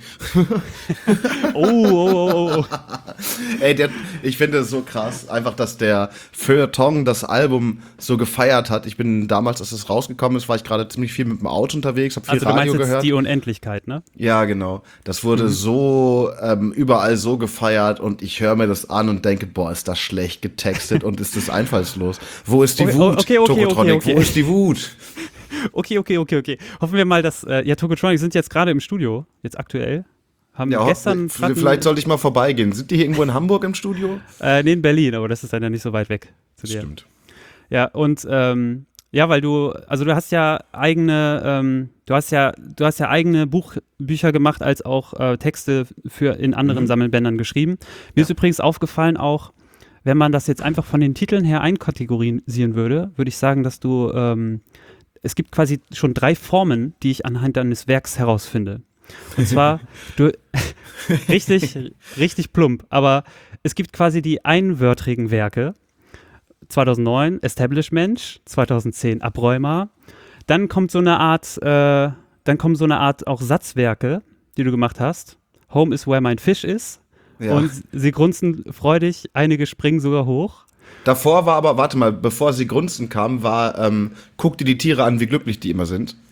oh, oh, oh, oh. Ey, der, ich finde es so krass, einfach, dass der Feuilleton das Album so gefeiert hat. Ich bin damals, als es rausgekommen ist, war ich gerade ziemlich viel mit dem Auto unterwegs, hab viel also, Radio du meinst gehört. Jetzt die Unendlichkeit, ne? Ja, genau. Das wurde mhm. so ähm, überall so gefeiert und ich höre mir das an und denke, boah, ist das schlecht getextet und ist das einfallslos. Wo ist die okay, Wut, okay, okay, Tokotronic? Okay, okay. Wo ist die Wut? Okay, okay, okay, okay. Hoffen wir mal, dass, äh, ja, Tokotronic sind jetzt gerade im Studio, jetzt aktuell. Haben ja, gestern ho- vielleicht sollte ich mal vorbeigehen. Sind die hier irgendwo in Hamburg im Studio? Äh, nee, in Berlin, aber das ist dann ja nicht so weit weg zu dir. Stimmt. Ja, und, ähm, ja, weil du, also du hast ja eigene, ähm, du hast ja, du hast ja eigene Buchbücher gemacht, als auch äh, Texte für in anderen mhm. Sammelbändern geschrieben. Mir ja. ist übrigens aufgefallen auch, wenn man das jetzt einfach von den Titeln her einkategorisieren würde, würde ich sagen, dass du, ähm, es gibt quasi schon drei Formen, die ich anhand deines Werks herausfinde. Und zwar, du, richtig, richtig plump, aber es gibt quasi die einwörtrigen Werke. zweitausendneun Establishment, zweitausendzehn Abräumer. Dann kommt so eine Art, äh, dann kommen so eine Art auch Satzwerke, die du gemacht hast. Home is where my fish is. Ja. Und sie grunzen freudig, einige springen sogar hoch. Davor war aber, warte mal, bevor sie grunzen kam, war, ähm, guck dir die Tiere an, wie glücklich die immer sind.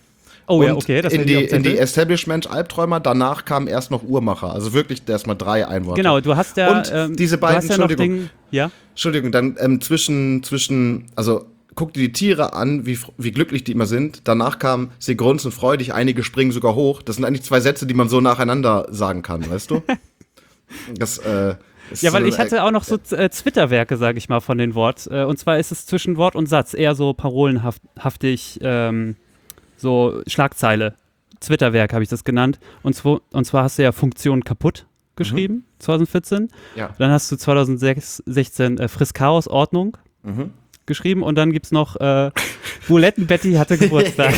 Oh und ja, okay. Das in hätte die, ich auf dem in die Zettel. Establishment-Albträumer, danach kamen erst noch Uhrmacher. Also wirklich erstmal drei Einworte. Genau, du hast ja, Und ähm, diese du beiden, hast ja noch Entschuldigung, den, ja, Entschuldigung, dann ähm, zwischen, zwischen, also guck dir die Tiere an, wie, wie glücklich die immer sind. Danach kam, sie grunzen freudig, einige springen sogar hoch. Das sind eigentlich zwei Sätze, die man so nacheinander sagen kann, weißt du? Das, äh, ist ja, weil so, ich hatte auch noch so äh, Zwitterwerke, sag ich mal, von den Wort. Äh, und zwar ist es zwischen Wort und Satz eher so parolenhaftig, ähm, so Schlagzeile. Zwitterwerk habe ich das genannt. Und, zwo, und zwar hast du ja Funktion kaputt geschrieben, mhm. zwanzig vierzehn. Ja. Dann hast du zwanzig sechzehn äh, Friss Chaos Ordnung Mhm. geschrieben. Und dann gibt es noch äh, Buletten Betty hatte Geburtstag.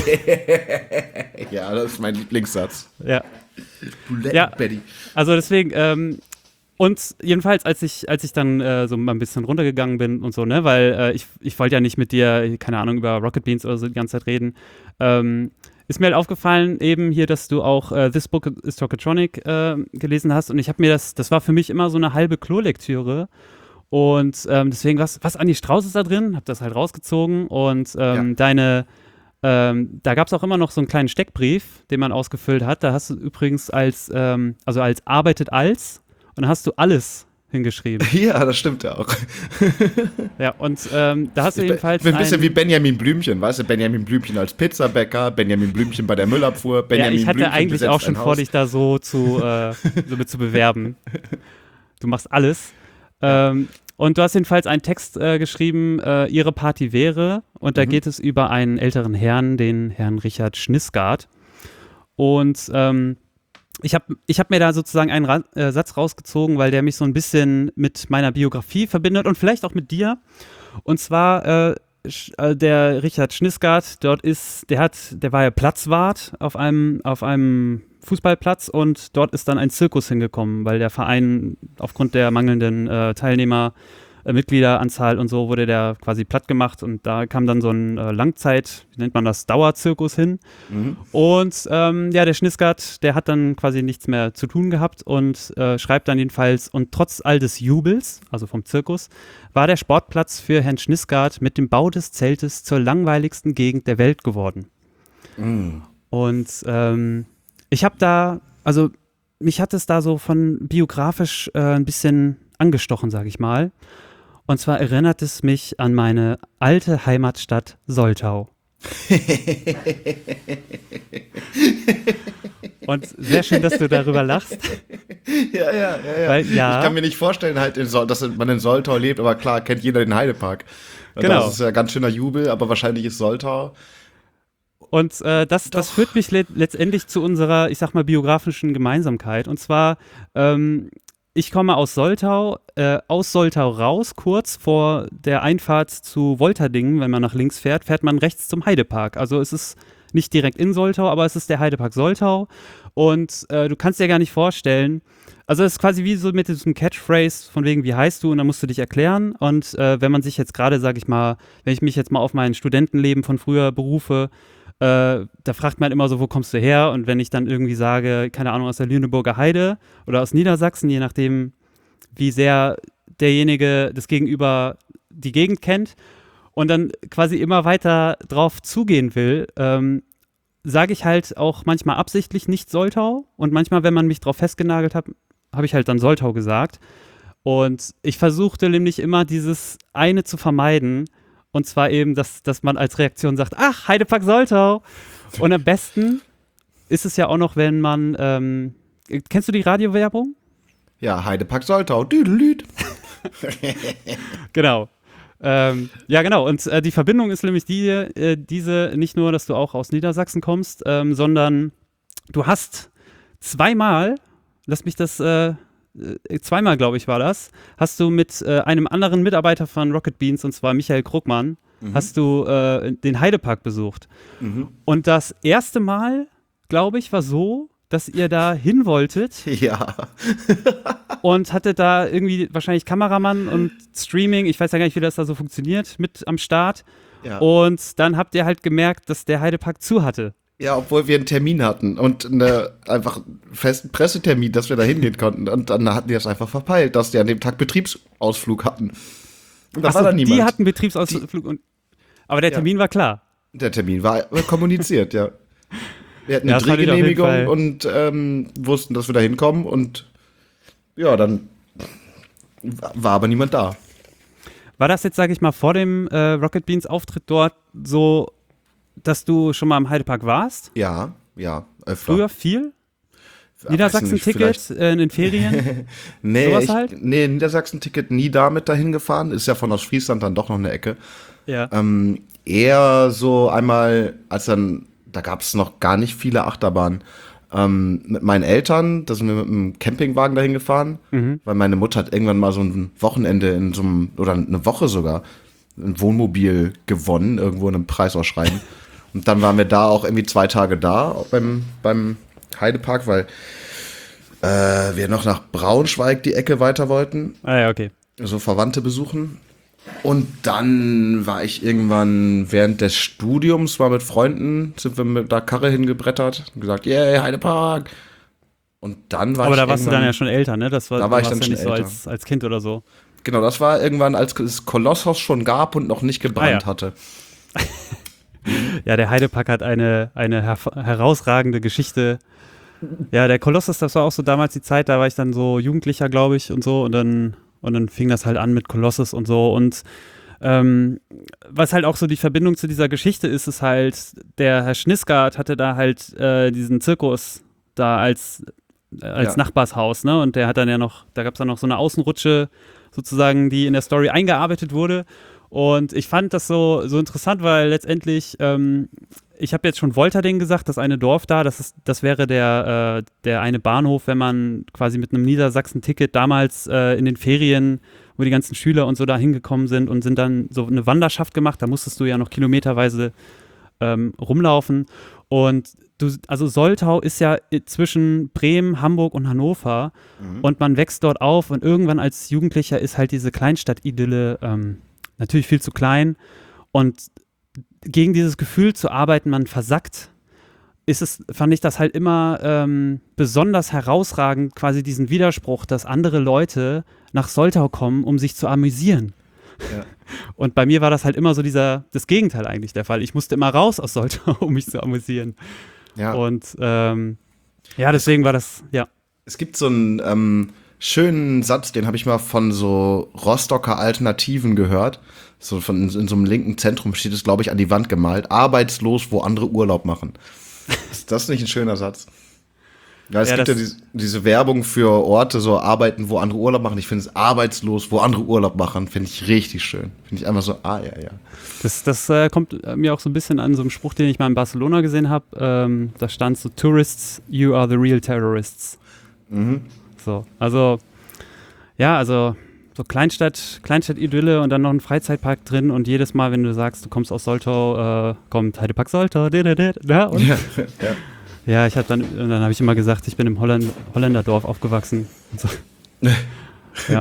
Ja, das ist mein Lieblingssatz. Ja. Buletten Ja. Betty. Also deswegen, ähm, und jedenfalls, als ich, als ich dann äh, so mal ein bisschen runtergegangen bin und so, ne, weil äh, ich, ich wollte ja nicht mit dir, keine Ahnung, über Rocket Beans oder so die ganze Zeit reden, ähm, ist mir halt aufgefallen eben hier, dass du auch äh, This Book is Tokatronic äh, gelesen hast und ich habe mir das, das war für mich immer so eine halbe Klolektüre und ähm, deswegen, was, was Andi Strauß ist da drin, hab das halt rausgezogen und ähm, Ja. deine Ähm, da gab es auch immer noch so einen kleinen Steckbrief, den man ausgefüllt hat. Da hast du übrigens als, ähm, also als arbeitet als und dann hast du alles hingeschrieben. Ja, das stimmt ja auch. Ja, und ähm, da hast du Ich jedenfalls bin ein bisschen ein, wie Benjamin Blümchen, weißt du? Benjamin Blümchen als Pizzabäcker, Benjamin Blümchen bei der Müllabfuhr, ja, Benjamin ich hatte Blümchen eigentlich besetzt auch schon ein vor, Haus. dich da so zu, äh, so mit zu bewerben. Du machst alles. Ähm, und du hast jedenfalls einen Text äh, geschrieben, äh, Ihre Party wäre. Und da Mhm. geht es über einen älteren Herrn, den Herrn Richard Schnissgard. Und ähm, ich habe ich hab mir da sozusagen einen Ra äh, Satz rausgezogen, weil der mich so ein bisschen mit meiner Biografie verbindet und vielleicht auch mit dir. Und zwar äh, Sch- äh, der Richard Schnissgard, dort ist, der hat, der war ja Platzwart auf einem, auf einem Fußballplatz und dort ist dann ein Zirkus hingekommen, weil der Verein aufgrund der mangelnden äh, Teilnehmer, äh, Mitgliederanzahl und so wurde der quasi platt gemacht und da kam dann so ein äh, Langzeit, wie nennt man das, Dauerzirkus hin. Mhm. Und ähm, ja, der Schnissgard, der hat dann quasi nichts mehr zu tun gehabt und äh, schreibt dann jedenfalls, und trotz all des Jubels, also vom Zirkus, war der Sportplatz für Herrn Schnissgard mit dem Bau des Zeltes zur langweiligsten Gegend der Welt geworden. Mhm. Und ähm, ich habe da, also mich hat es da so von biografisch äh, ein bisschen angestochen, sage ich mal. Und zwar erinnert es mich an meine alte Heimatstadt Soltau. Und sehr schön, dass du darüber lachst. Ja, ja, ja, ja. Weil, ja. Ich kann mir nicht vorstellen, halt in Sol dass man in Soltau lebt, aber klar, kennt jeder den Heidepark. Und Genau. Das ist ja ganz schöner Jubel, aber wahrscheinlich ist Soltau. Und äh, das, das führt mich le letztendlich zu unserer, ich sag mal, biografischen Gemeinsamkeit. Und zwar, ähm, ich komme aus Soltau, äh, aus Soltau raus, kurz vor der Einfahrt zu Wolterdingen, wenn man nach links fährt, fährt man rechts zum Heidepark. Also es ist nicht direkt in Soltau, aber es ist der Heidepark Soltau. Und äh, du kannst dir gar nicht vorstellen, also es ist quasi wie so mit diesem Catchphrase von wegen, wie heißt du? Und dann musst du dich erklären. Und äh, wenn man sich jetzt gerade, sag ich mal, wenn ich mich jetzt mal auf mein Studentenleben von früher berufe, Äh, da fragt man immer so, wo kommst du her? Und wenn ich dann irgendwie sage, keine Ahnung, aus der Lüneburger Heide oder aus Niedersachsen, je nachdem, wie sehr derjenige das Gegenüber die Gegend kennt und dann quasi immer weiter drauf zugehen will, ähm, sage ich halt auch manchmal absichtlich nicht Soltau und manchmal, wenn man mich drauf festgenagelt hat, habe ich halt dann Soltau gesagt. Und ich versuchte nämlich immer dieses eine zu vermeiden. Und zwar eben, dass, dass man als Reaktion sagt, ach, Heidepark Soltau. Und am besten ist es ja auch noch, wenn man, ähm, kennst du die Radiowerbung? Ja, Heidepark Soltau. Düdelüd. Genau. Ähm, ja, genau. Und äh, die Verbindung ist nämlich die, äh, diese, nicht nur, dass du auch aus Niedersachsen kommst, ähm, sondern du hast zweimal, lass mich das, äh, äh, zweimal, glaube ich, war das, hast du mit äh, einem anderen Mitarbeiter von Rocket Beans, und zwar Michael Krugmann, mhm. hast du äh, den Heidepark besucht. Mhm. Und das erste Mal, glaube ich, war so, dass ihr da hin wolltet. Ja. Und hattet da irgendwie wahrscheinlich Kameramann und Streaming, ich weiß ja gar nicht, wie das da so funktioniert, mit am Start. Ja. Und dann habt ihr halt gemerkt, dass der Heidepark zu hatte. Ja, obwohl wir einen Termin hatten und eine, einfach einen festen Pressetermin, dass wir da hingehen konnten. Und dann hatten die das einfach verpeilt, dass die an dem Tag Betriebsausflug hatten. Und da Ach war so, da niemand. Die hatten Betriebsausflug. Und, aber der Ja. Termin war klar. Der Termin war kommuniziert, ja. Wir hatten Ja, eine das fand ich auf jeden Drehgenehmigung Fall- und ähm, wussten, dass wir da hinkommen und ja, dann war aber niemand da. War das jetzt, sage ich mal, vor dem äh, Rocket Beans Auftritt dort so, dass du schon mal im Heidepark warst? Ja, ja, öfter. Früher viel? Ja, weiß ich nicht, Niedersachsen-Ticket vielleicht- äh, in den Ferien? Nee, Sowas ich, halt? nee, Niedersachsen-Ticket nie damit dahin gefahren. Ist ja von Ostfriesland dann doch noch eine Ecke. Ja. Ähm, eher so einmal, als dann, da gab es noch gar nicht viele Achterbahnen. Ähm, mit meinen Eltern, da sind wir mit einem Campingwagen dahin gefahren, Mhm. weil meine Mutter hat irgendwann mal so ein Wochenende in so einem, oder eine Woche sogar, ein Wohnmobil gewonnen, irgendwo in einem Preisausschreiben. Und dann waren wir da auch irgendwie zwei Tage da, auch beim, beim Heidepark, weil äh, wir noch nach Braunschweig die Ecke weiter wollten, Ah ja, okay. so Verwandte besuchen. Und dann war ich irgendwann während des Studiums mal mit Freunden, sind wir mit der Karre hingebrettert und gesagt, yeah, Heidepark. Und dann war Aber ich da warst du dann ja irgendwann- schon älter, ne? Das war, Da du war ich warst dann ja schon nicht so älter. als, als Kind oder so. Genau, das war irgendwann, als es Kolossos schon gab und noch nicht gebrannt Ah, ja. hatte. Ja, der Heidepark hat eine, eine her herausragende Geschichte. Ja, der Kolossus, das war auch so damals die Zeit, da war ich dann so Jugendlicher, glaube ich, und so. Und dann, und dann fing das halt an mit Kolossus und so. Und ähm, was halt auch so die Verbindung zu dieser Geschichte ist, ist halt, der Herr Schniskart hatte da halt äh, diesen Zirkus da als, äh, als Ja. Nachbarshaus, ne? Und der hat dann ja noch, da gab es dann noch so eine Außenrutsche sozusagen, die in der Story eingearbeitet wurde. Und ich fand das so, so interessant, weil letztendlich, ähm, ich habe jetzt schon Wolterding gesagt, das eine Dorf da, das, ist, das wäre der, äh, der eine Bahnhof, wenn man quasi mit einem Niedersachsen-Ticket damals äh, in den Ferien, wo die ganzen Schüler und so da hingekommen sind und sind dann so eine Wanderschaft gemacht, da musstest du ja noch kilometerweise ähm, rumlaufen. Und du, also Soltau ist ja zwischen Bremen, Hamburg und Hannover und man wächst dort auf und irgendwann als Jugendlicher ist halt diese Kleinstadt-Idylle ähm, natürlich viel zu klein und gegen dieses Gefühl zu arbeiten, man versackt, ist es, fand ich das halt immer ähm, besonders herausragend, quasi diesen Widerspruch, dass andere Leute nach Soltau kommen, um sich zu amüsieren. Ja. Und bei mir war das halt immer so dieser, das Gegenteil eigentlich der Fall. Ich musste immer raus aus Soltau, um mich zu amüsieren. Ja. Und ähm, ja, deswegen war das, ja. Es gibt so einen ähm, schönen Satz, den habe ich mal von so Rostocker Alternativen gehört. So von in so einem linken Zentrum steht es, glaube ich, an die Wand gemalt. Arbeitslos, wo andere Urlaub machen. Ist das nicht ein schöner Satz? Ja, es Ja, gibt ja das- diese, diese Werbung für Orte, so arbeiten, wo andere Urlaub machen. Ich finde es arbeitslos, wo andere Urlaub machen, finde ich richtig schön. Finde ich einfach so, ah ja, ja. Das, das äh, kommt äh, mir auch so ein bisschen an so einem Spruch, den ich mal in Barcelona gesehen habe. Ähm, da stand so, Tourists, you are the real terrorists. Mhm. So, also, ja, also so Kleinstadt, Kleinstadt-Idylle und dann noch ein Freizeitpark drin und jedes Mal, wenn du sagst, du kommst aus Soltau, äh, kommt Heidepark Soltau, da, da, da, da, und Ja, ja. ja, ich habe dann, und dann habe ich immer gesagt, ich bin im Holland, Holländerdorf aufgewachsen. Und so. Ja.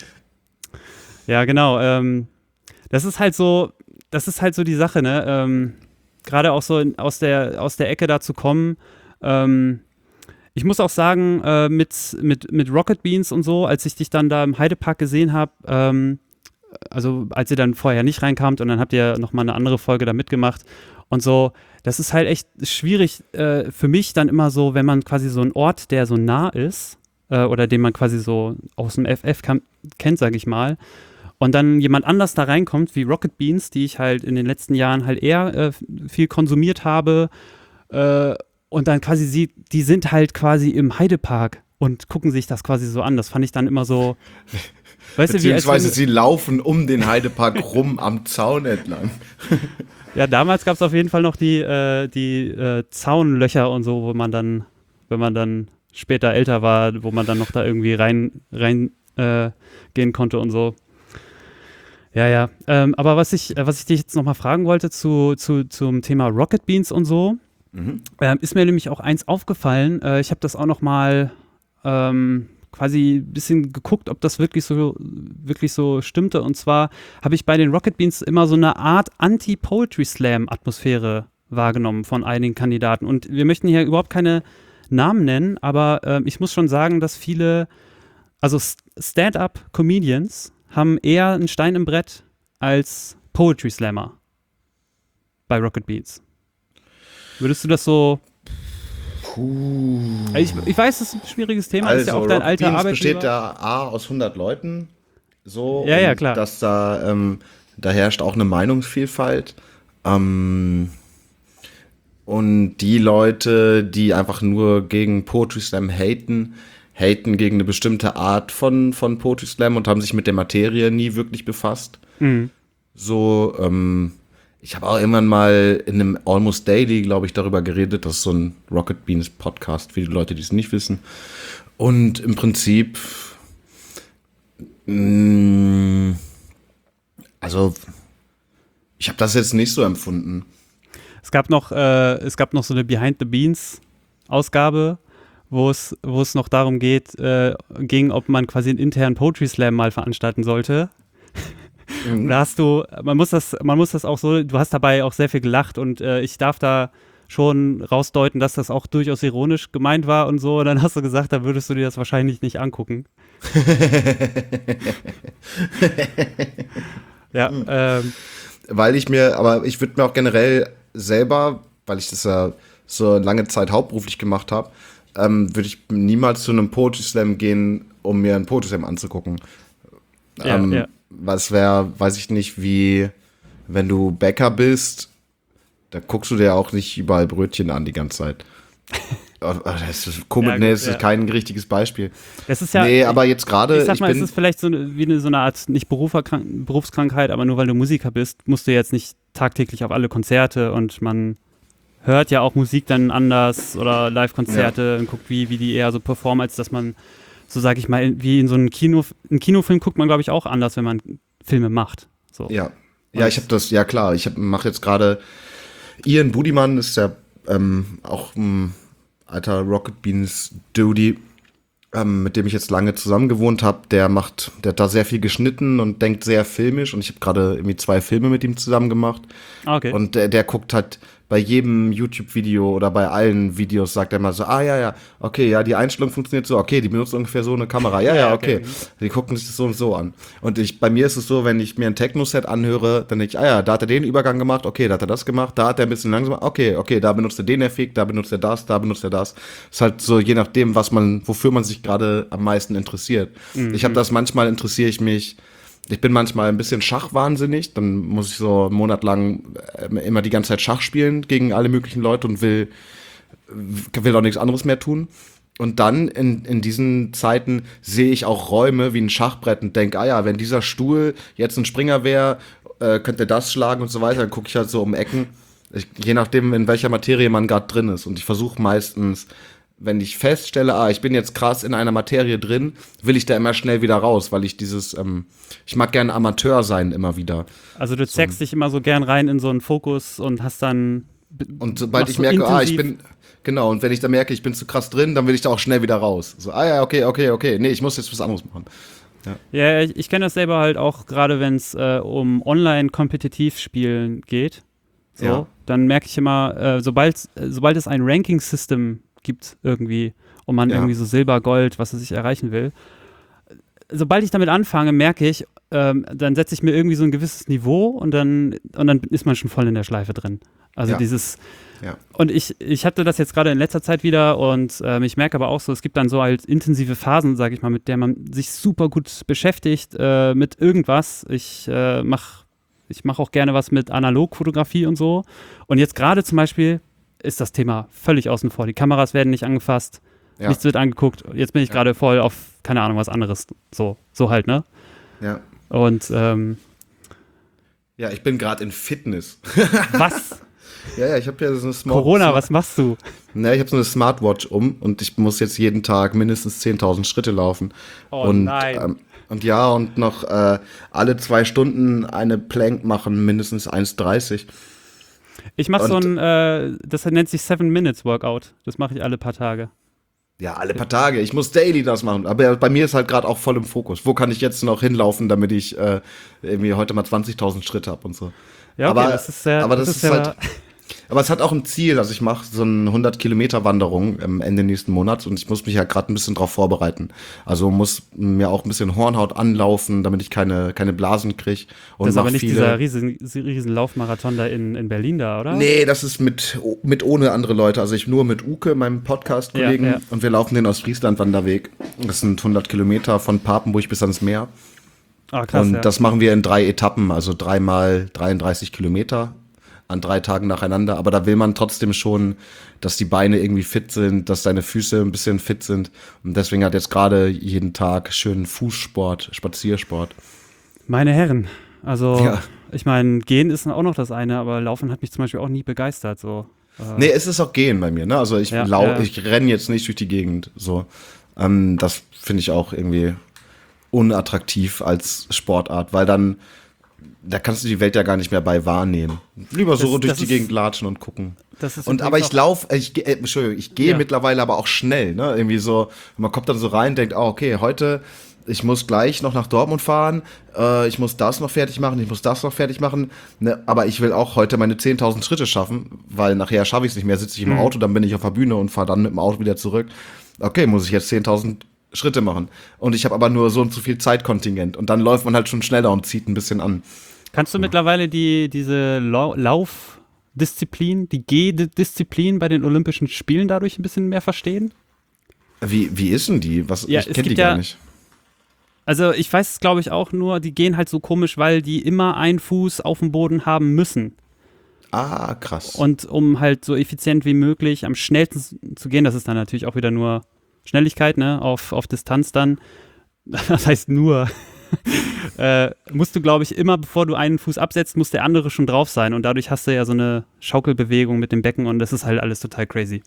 Ja, genau. Ähm, das ist halt so, das ist halt so die Sache, ne? Ähm, Gerade auch so in, aus der aus der Ecke da zu kommen. Ähm, ich muss auch sagen, äh, mit, mit, mit Rocket Beans und so, als ich dich dann da im Heidepark gesehen habe, ähm, also als ihr dann vorher nicht reinkamt und dann habt ihr nochmal eine andere Folge da mitgemacht und so, das ist halt echt schwierig äh, für mich dann immer so, wenn man quasi so einen Ort, der so nah ist äh, oder den man quasi so aus dem F F kann, kennt, sage ich mal, und dann jemand anders da reinkommt, wie Rocket Beans, die ich halt in den letzten Jahren halt eher äh, viel konsumiert habe äh, und dann quasi sieht, die sind halt quasi im Heidepark und gucken sich das quasi so an. Das fand ich dann immer so, weißt du, wie als Beziehungsweise wenn, sie laufen um den Heidepark rum am Zaun entlang. ja, damals gab es auf jeden Fall noch die, äh, die äh, Zaunlöcher und so, wo man dann, wenn man dann später älter war, wo man dann noch da irgendwie rein, rein äh, gehen konnte und so. Ja, ja. Ähm, aber was ich, äh, was ich dich jetzt nochmal fragen wollte zu, zu, zum Thema Rocket Beans und so, Mhm. ähm, ist mir nämlich auch eins aufgefallen. Äh, ich habe das auch nochmal ähm, quasi ein bisschen geguckt, ob das wirklich so, wirklich so stimmte. Und zwar habe ich bei den Rocket Beans immer so eine Art Anti-Poetry-Slam-Atmosphäre wahrgenommen von einigen Kandidaten. Und wir möchten hier überhaupt keine Namen nennen, aber ähm, ich muss schon sagen, dass viele, also Stand-up-Comedians haben eher einen Stein im Brett als Poetry Slammer bei Rocket Beans. Würdest du das so Puh. Ich, ich weiß, das ist ein schwieriges Thema, also, ist ja auch dein Rocket alter Beans Arbeitgeber. besteht da A aus hundert Leuten, so. Ja, ja, und klar. Dass da, ähm, da herrscht auch eine Meinungsvielfalt. Ähm, und die Leute, die einfach nur gegen Poetry Slam haten, haten gegen eine bestimmte Art von, von Poetry Slam und haben sich mit der Materie nie wirklich befasst. Mhm. So, ähm, ich habe auch irgendwann mal in einem Almost Daily, glaube ich, darüber geredet. Das ist so ein Rocket Beans Podcast, für die Leute, die es nicht wissen. Und im Prinzip, mh, also, ich habe das jetzt nicht so empfunden. Es gab noch, äh, es gab noch so eine Behind the Beans Ausgabe, wo es, wo es noch darum geht, äh, ging, ob man quasi einen internen Poetry Slam mal veranstalten sollte. Mhm. Da hast du, man muss das, man muss das auch so, du hast dabei auch sehr viel gelacht und äh, ich darf da schon rausdeuten, dass das auch durchaus ironisch gemeint war und so. Und dann hast du gesagt, da würdest du dir das wahrscheinlich nicht angucken. Ja, Mhm. ähm, Weil ich mir, aber ich würde mir auch generell selber, weil ich das ja so lange Zeit hauptberuflich gemacht habe, ähm, würde ich niemals zu einem Poetry Slam gehen, um mir einen Poetry Slam anzugucken. Ja, ähm, ja. Was wäre, weiß ich nicht, wie wenn du Bäcker bist, da guckst du dir auch nicht überall Brötchen an die ganze Zeit. Oh, das ist komisch, Ja, nee, gut, das ist ja. kein richtiges Beispiel. das ist ja, nee, aber jetzt gerade, ich sag ich mal, bin, es ist vielleicht so eine, wie eine, so eine Art, nicht Berufserkrank- Berufskrankheit, aber nur weil du Musiker bist, musst du jetzt nicht tagtäglich auf alle Konzerte und man hört ja auch Musik dann anders oder Live-Konzerte und guckt, wie, wie die eher so performen, als dass man, so sag ich mal, wie in so einem Kino, einen Kinofilm guckt man, glaube ich, auch anders, wenn man Filme macht. So. ja, ja, ich habe das, ja klar, ich mache jetzt gerade, Ian Budiman ist ja ähm, auch ein alter Rocket Beans Dude, ähm, mit dem ich jetzt lange zusammen gewohnt habe. Der macht, der hat da sehr viel geschnitten und denkt sehr filmisch und ich habe gerade irgendwie zwei Filme mit ihm zusammen gemacht. Ah, okay. Und der, der guckt halt bei jedem YouTube-Video oder bei allen Videos, sagt er mal so, ah ja, ja, okay, ja, die Einstellung funktioniert so, okay, die benutzt ungefähr so eine Kamera, ja, ja, okay. okay. Die gucken sich das so und so an. Und ich, bei mir ist es so, wenn ich mir ein Techno-Set anhöre, dann denke ich, ah ja, da hat er den Übergang gemacht, okay, da hat er das gemacht, da hat er ein bisschen langsamer, okay, okay, da benutzt er den Effekt, da benutzt er das, da benutzt er das. Ist halt so, je nachdem, was man, wofür man sich gerade am meisten interessiert. Mhm. Ich habe das, manchmal interessiere ich mich, ich bin manchmal ein bisschen schachwahnsinnig, dann muss ich so einen Monat lang immer die ganze Zeit Schach spielen gegen alle möglichen Leute und will, will auch nichts anderes mehr tun. Und dann in, in diesen Zeiten sehe ich auch Räume wie ein Schachbrett und denke, ah ja, wenn dieser Stuhl jetzt ein Springer wäre, äh, könnte er das schlagen und so weiter. Dann gucke ich halt so um Ecken, ich, je nachdem, in welcher Materie man gerade drin ist. Und ich versuche meistens, wenn ich feststelle, ah, ich bin jetzt krass in einer Materie drin, will ich da immer schnell wieder raus, weil ich dieses, ähm, ich mag gerne Amateur sein immer wieder. Also du zeigst dich immer so gern rein in so einen Fokus und hast dann Und sobald machst ich so merke, ah, ich intensiv- bin, genau, und wenn ich da merke, ich bin zu krass drin, dann will ich da auch schnell wieder raus. So, ah ja, okay, okay, okay, nee, ich muss jetzt was anderes machen. Ja, ich, ich kenne das selber halt auch, gerade wenn es äh, um Online-Kompetitiv-Spielen geht. So, Ja. dann merke ich immer, äh, sobald, äh, sobald es ein Ranking-System gibt irgendwie und man Ja. irgendwie so Silber, Gold, was es sich erreichen will, sobald ich damit anfange, merke ich, ähm, dann setze ich mir irgendwie so ein gewisses Niveau und dann, und dann ist man schon voll in der Schleife drin. Also Ja. dieses, Ja. und ich, ich hatte das jetzt gerade in letzter Zeit wieder und ähm, ich merke aber auch so, es gibt dann so halt intensive Phasen, sage ich mal, mit der man sich super gut beschäftigt äh, mit irgendwas. Ich äh, mache ich mach auch gerne was mit Analogfotografie und so. Und jetzt gerade zum Beispiel ist das Thema völlig außen vor. Die Kameras werden nicht angefasst, Ja. nichts wird angeguckt. Jetzt bin ich Ja. gerade voll auf, keine Ahnung, was anderes. So, so halt, ne? Ja. Und ähm, Ja, ich bin gerade in Fitness. was? Ja, ja, ich habe ja so eine Smart Corona, Smart- was machst du? Ne, ich habe so eine Smartwatch um und ich muss jetzt jeden Tag mindestens zehntausend Schritte laufen. Oh und, nein. Ähm, und ja, und noch äh, alle zwei Stunden eine Plank machen, mindestens eins dreißig. Ich mache so Und- ein, äh, das nennt sich Seven Minutes Workout. Das mache ich alle paar Tage. Ja, alle paar Tage. Ich muss daily das machen. Aber bei mir ist halt gerade auch voll im Fokus. Wo kann ich jetzt noch hinlaufen, damit ich äh, irgendwie heute mal zwanzigtausend Schritte habe und so. Ja, okay, aber das ist sehr, aber das, ist, sehr, halt. Aber es hat auch ein Ziel. Also ich mache so eine hundert Kilometer Wanderung am Ende nächsten Monats und ich muss mich ja gerade ein bisschen drauf vorbereiten. Also muss mir auch ein bisschen Hornhaut anlaufen, damit ich keine, keine Blasen kriege. Das ist aber nicht viele, dieser riesen, riesen Laufmarathon da in, in Berlin da, oder? Nee, das ist mit, mit ohne andere Leute. Also ich nur mit Uke, meinem Podcast-Kollegen. Ja, ja. Und wir laufen den Ostfriesland-Wanderweg. Das sind hundert Kilometer von Papenburg bis ans Meer. Ah, krass, und ja. das machen wir in drei Etappen, also dreimal dreiunddreißig Kilometer an drei Tagen nacheinander. Aber da will man trotzdem schon, dass die Beine irgendwie fit sind, dass deine Füße ein bisschen fit sind. Und deswegen hat jetzt gerade jeden Tag schön Fußsport, Spaziersport. Meine Herren, also ja. Ich meine, Gehen ist auch noch das eine, aber Laufen hat mich zum Beispiel auch nie begeistert. So. Äh nee, es ist auch Gehen bei mir. Ne? Also ich, ja, lau- ja. ich renne jetzt nicht durch die Gegend. So. Ähm, das finde ich auch irgendwie unattraktiv als Sportart, weil dann, da kannst du die Welt ja gar nicht mehr bei wahrnehmen. Lieber so das, durch das die ist, Gegend latschen und gucken. Das ist und aber ich laufe, ich, äh, Entschuldigung, ich gehe ja. mittlerweile aber auch schnell, ne? Irgendwie so, man kommt dann so rein, denkt, oh, okay, heute, ich muss gleich noch nach Dortmund fahren, äh, ich muss das noch fertig machen, ich muss das noch fertig machen, ne? Aber ich will auch heute meine zehntausend Schritte schaffen, weil nachher schaffe ich es nicht mehr, sitze ich im mhm. Auto, dann bin ich auf der Bühne und fahre dann mit dem Auto wieder zurück. Okay, muss ich jetzt zehntausend Schritte machen. Und ich habe aber nur so und so viel Zeitkontingent. Und dann läuft man halt schon schneller und zieht ein bisschen an. Kannst du mittlerweile die, diese Lau- Laufdisziplin, die Geh-Disziplin bei den Olympischen Spielen dadurch ein bisschen mehr verstehen? Wie, wie ist denn die? Was, ja, ich kenne die ja, gar nicht. Also ich weiß es, glaube ich, auch nur, die gehen halt so komisch, weil die immer einen Fuß auf dem Boden haben müssen. Ah, krass. Und um halt so effizient wie möglich am schnellsten zu gehen, das ist dann natürlich auch wieder nur Schnelligkeit, ne, auf, auf Distanz dann, das heißt nur, äh, musst du, glaube ich, immer, bevor du einen Fuß absetzt, muss der andere schon drauf sein und dadurch hast du ja so eine Schaukelbewegung mit dem Becken und das ist halt alles total crazy.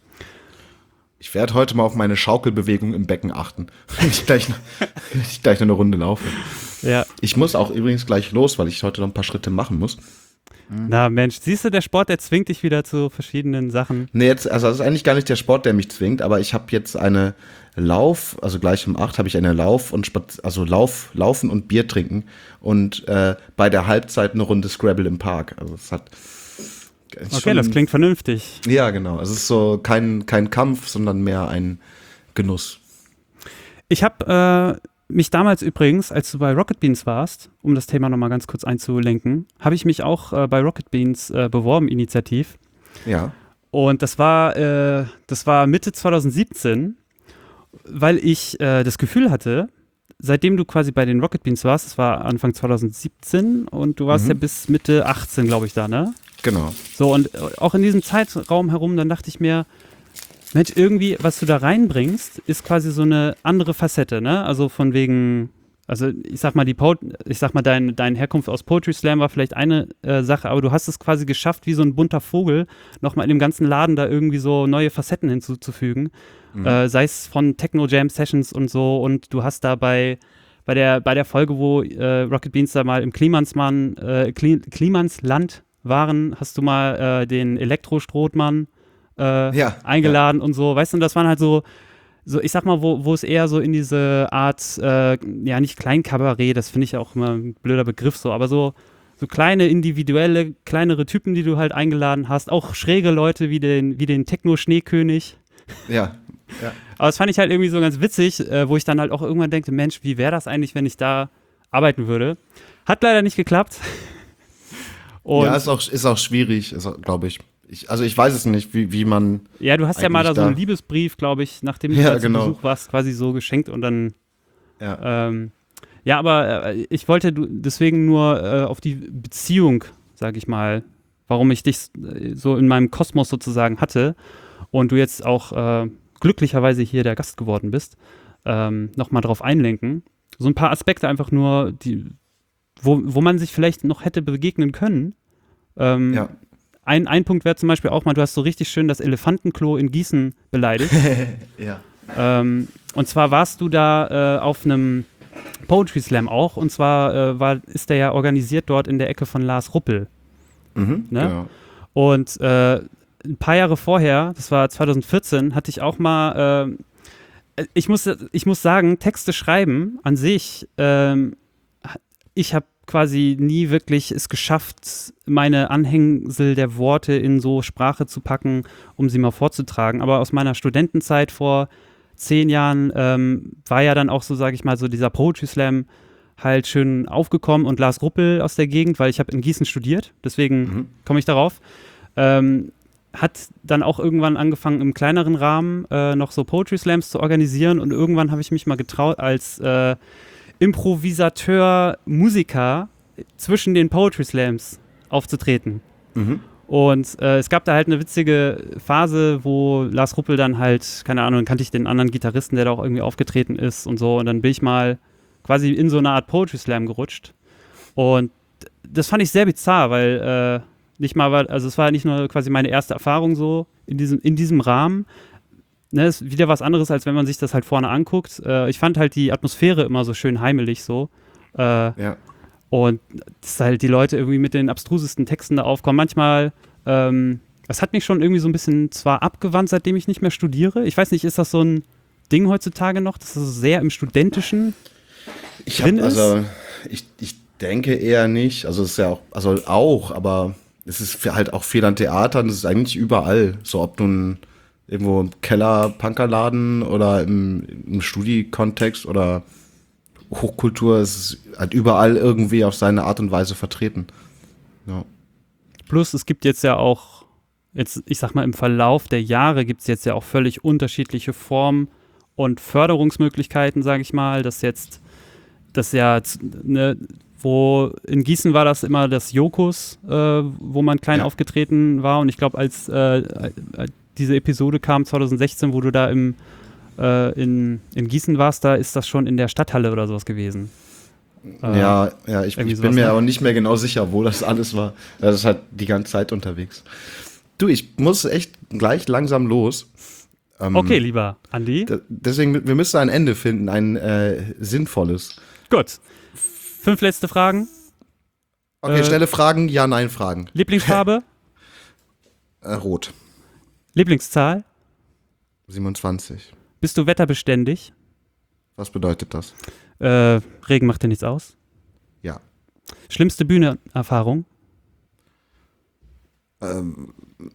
Ich werde heute mal auf meine Schaukelbewegung im Becken achten, wenn ich gleich, wenn ich gleich eine Runde laufe. Ja. Ich muss auch übrigens gleich los, weil ich heute noch ein paar Schritte machen muss. Na Mensch, siehst du, der Sport, der zwingt dich wieder zu verschiedenen Sachen. Nee, jetzt, also das ist eigentlich gar nicht der Sport, der mich zwingt, aber ich habe jetzt eine Lauf, also gleich um acht habe ich eine Lauf und Spaz- also Lauf, Laufen und Bier trinken und äh, bei der Halbzeit eine Runde Scrabble im Park. Also es hat Okay, schon, das klingt vernünftig. Ja, genau. Es ist so kein, kein Kampf, sondern mehr ein Genuss. Ich habe äh, mich damals übrigens, als du bei Rocket Beans warst, um das Thema nochmal ganz kurz einzulenken, habe ich mich auch äh, bei Rocket Beans äh, beworben, initiativ. Ja. Und das war, äh, das war Mitte zwanzig siebzehn, weil ich äh, das Gefühl hatte, seitdem du quasi bei den Rocket Beans warst, das war Anfang zwanzig siebzehn und du warst Mhm. ja bis Mitte achtzehn, glaube ich, da, ne? Genau. So, und auch in diesem Zeitraum herum, dann dachte ich mir, Mensch, irgendwie, was du da reinbringst, ist quasi so eine andere Facette, ne? Also von wegen, also ich sag mal, die po- ich sag mal, dein, deine Herkunft aus Poetry Slam war vielleicht eine äh, Sache, aber du hast es quasi geschafft, wie so ein bunter Vogel, nochmal in dem ganzen Laden da irgendwie so neue Facetten hinzuzufügen. Mhm. Äh, sei es von Techno Jam Sessions und so, und du hast da bei, bei, der, bei der Folge, wo äh, Rocket Beans da mal im Klimansmann, äh, Kli- Klimansland waren, hast du mal äh, den Elektrostrothmann äh, Ja, eingeladen und so, weißt du, und das waren halt so, so ich sag mal, wo, wo es eher so in diese Art, äh, ja, nicht Kleinkabarett, das finde ich auch immer ein blöder Begriff so, aber so, so kleine, individuelle, kleinere Typen, die du halt eingeladen hast, auch schräge Leute wie den, wie den Techno-Schneekönig. Ja. Ja. Aber das fand ich halt irgendwie so ganz witzig, äh, wo ich dann halt auch irgendwann denke, Mensch, wie wäre das eigentlich, wenn ich da arbeiten würde? Hat leider nicht geklappt. Und ja, ist auch, ist auch schwierig, glaube ich. ich. Also ich weiß es nicht, wie, wie man. Ja, du hast ja mal da so da einen Liebesbrief, glaube ich, nachdem du Ja, da zu genau. Besuch warst, quasi so geschenkt und dann. Ja. Ähm, ja, aber äh, ich wollte du, deswegen nur äh, auf die Beziehung, sage ich mal, warum ich dich äh, so in meinem Kosmos sozusagen hatte und du jetzt auch äh, glücklicherweise hier der Gast geworden bist, ähm, nochmal drauf einlenken. So ein paar Aspekte einfach nur, die, wo, wo man sich vielleicht noch hätte begegnen können. Ähm, Ja. Ein, ein Punkt wäre zum Beispiel auch mal, du hast so richtig schön das Elefantenklo in Gießen beleidigt. Ja. ähm, und zwar warst du da äh, auf einem Poetry Slam auch, und zwar äh, war, ist der ja organisiert dort in der Ecke von Lars Ruppel. Mhm, Ne? genau. Und äh, ein paar Jahre vorher, das war zwanzig vierzehn, hatte ich auch mal, äh, ich muss, ich muss sagen, Texte schreiben an sich, ähm, ich habe quasi nie wirklich es geschafft, meine Anhängsel der Worte in so Sprache zu packen, um sie mal vorzutragen. Aber aus meiner Studentenzeit vor zehn Jahren ähm, war ja dann auch so, sage ich mal, so dieser Poetry Slam halt schön aufgekommen und Lars Ruppel aus der Gegend, weil ich habe in Gießen studiert, deswegen mhm. komme ich darauf, ähm, hat dann auch irgendwann angefangen, im kleineren Rahmen äh, noch so Poetry Slams zu organisieren und irgendwann habe ich mich mal getraut, als äh, Improvisateur, Musiker zwischen den Poetry Slams aufzutreten. Mhm. Und äh, es gab da halt eine witzige Phase, wo Lars Ruppel dann halt, keine Ahnung, dann kannte ich den anderen Gitarristen, der da auch irgendwie aufgetreten ist und so und dann bin ich mal quasi in so eine Art Poetry Slam gerutscht und das fand ich sehr bizarr, weil äh, nicht mal war, also es war nicht nur quasi meine erste Erfahrung so in diesem, in diesem Rahmen. Ne, ist wieder was anderes, als wenn man sich das halt vorne anguckt. Äh, ich fand halt die Atmosphäre immer so schön heimelig so. Äh, ja. Und dass halt die Leute irgendwie mit den abstrusesten Texten da aufkommen. Manchmal, ähm, das hat mich schon irgendwie so ein bisschen zwar abgewandt, seitdem ich nicht mehr studiere. Ich weiß nicht, ist das so ein Ding heutzutage noch, dass das so sehr im Studentischen ich hab, drin ist? Also ich, ich denke eher nicht. Also es ist ja auch, also auch, aber es ist halt auch viel an Theatern, das ist eigentlich überall. So ob nun irgendwo im Keller, Punkerladen oder im, im Studi-Kontext oder Hochkultur, es ist halt überall irgendwie auf seine Art und Weise vertreten. Ja. Plus es gibt jetzt ja auch, jetzt ich sag mal im Verlauf der Jahre gibt es jetzt ja auch völlig unterschiedliche Formen und Förderungsmöglichkeiten, sage ich mal, dass jetzt, das ja, ne, wo in Gießen war das immer das Jokus, äh, wo man klein ja. aufgetreten war und ich glaube, als äh, diese Episode kam zwanzig sechzehn, wo du da im, äh, in, in Gießen warst, da ist das schon in der Stadthalle oder sowas gewesen. Äh, ja, ja, ich, ich bin mir aber nicht mehr genau sicher, wo das alles war. Das ist halt die ganze Zeit unterwegs. Du, ich muss echt gleich langsam los. Ähm, okay, lieber Andi. D- deswegen, wir müssen ein Ende finden, ein äh, sinnvolles. Gut. Fünf letzte Fragen. Okay, äh, schnelle Fragen, Ja-Nein-Fragen. Lieblingsfarbe? äh, rot. Lieblingszahl? siebenundzwanzig. Bist du wetterbeständig? Was bedeutet das? Äh, Regen macht dir nichts aus? Ja. Schlimmste Bühnenerfahrung? Ähm,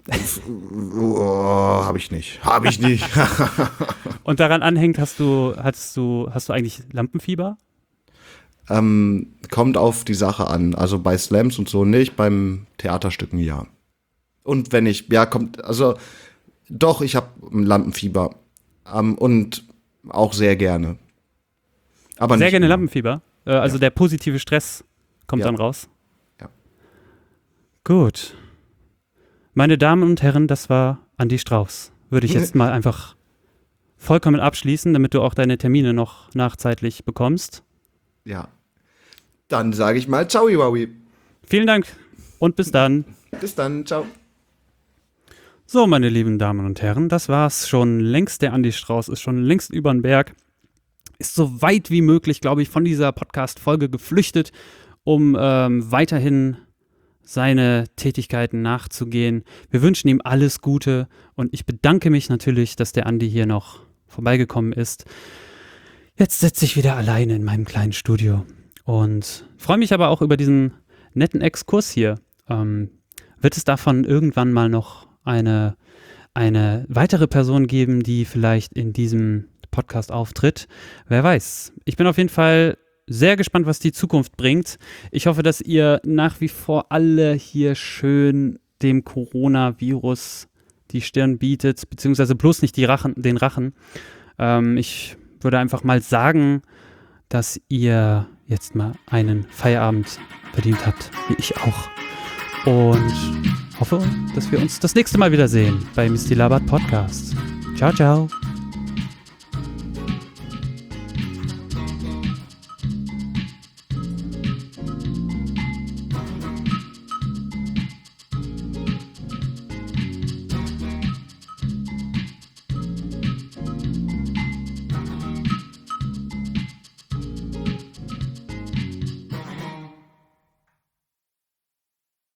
oh, hab ich nicht. Hab ich nicht. Und daran anhängt, hast du, hast du, hast du eigentlich Lampenfieber? Ähm, kommt auf die Sache an. Also bei Slams und so nicht, beim Theaterstücken ja. Und wenn ich, ja, kommt, also doch, ich habe Lampenfieber. Ähm, und auch sehr gerne. Aber sehr nicht gerne immer. Lampenfieber? Äh, also ja. Der positive Stress kommt ja. dann raus? Ja. Gut. Meine Damen und Herren, das war Andi Strauß. Würde ich jetzt mal einfach vollkommen abschließen, damit du auch deine Termine noch nachzeitlich bekommst. Ja. Dann sage ich mal ciao, Iwawi. Vielen Dank und bis dann. Bis dann, ciao. So, meine lieben Damen und Herren, das war's schon längst. Der Andi Strauß ist schon längst über den Berg. Ist so weit wie möglich, glaube ich, von dieser Podcast-Folge geflüchtet, um ähm, weiterhin seine Tätigkeiten nachzugehen. Wir wünschen ihm alles Gute und ich bedanke mich natürlich, dass der Andi hier noch vorbeigekommen ist. Jetzt sitze ich wieder alleine in meinem kleinen Studio und freue mich aber auch über diesen netten Exkurs hier. Ähm, wird es davon irgendwann mal noch eine, eine weitere Person geben, die vielleicht in diesem Podcast auftritt? Wer weiß. Ich bin auf jeden Fall sehr gespannt, was die Zukunft bringt. Ich hoffe, dass ihr nach wie vor alle hier schön dem Coronavirus die Stirn bietet, beziehungsweise bloß nicht die Rachen, den Rachen. Ähm, ich würde einfach mal sagen, dass ihr jetzt mal einen Feierabend verdient habt, wie ich auch. Und hoffe, dass wir uns das nächste Mal wiedersehen bei Misty Labert Podcast. Ciao, ciao.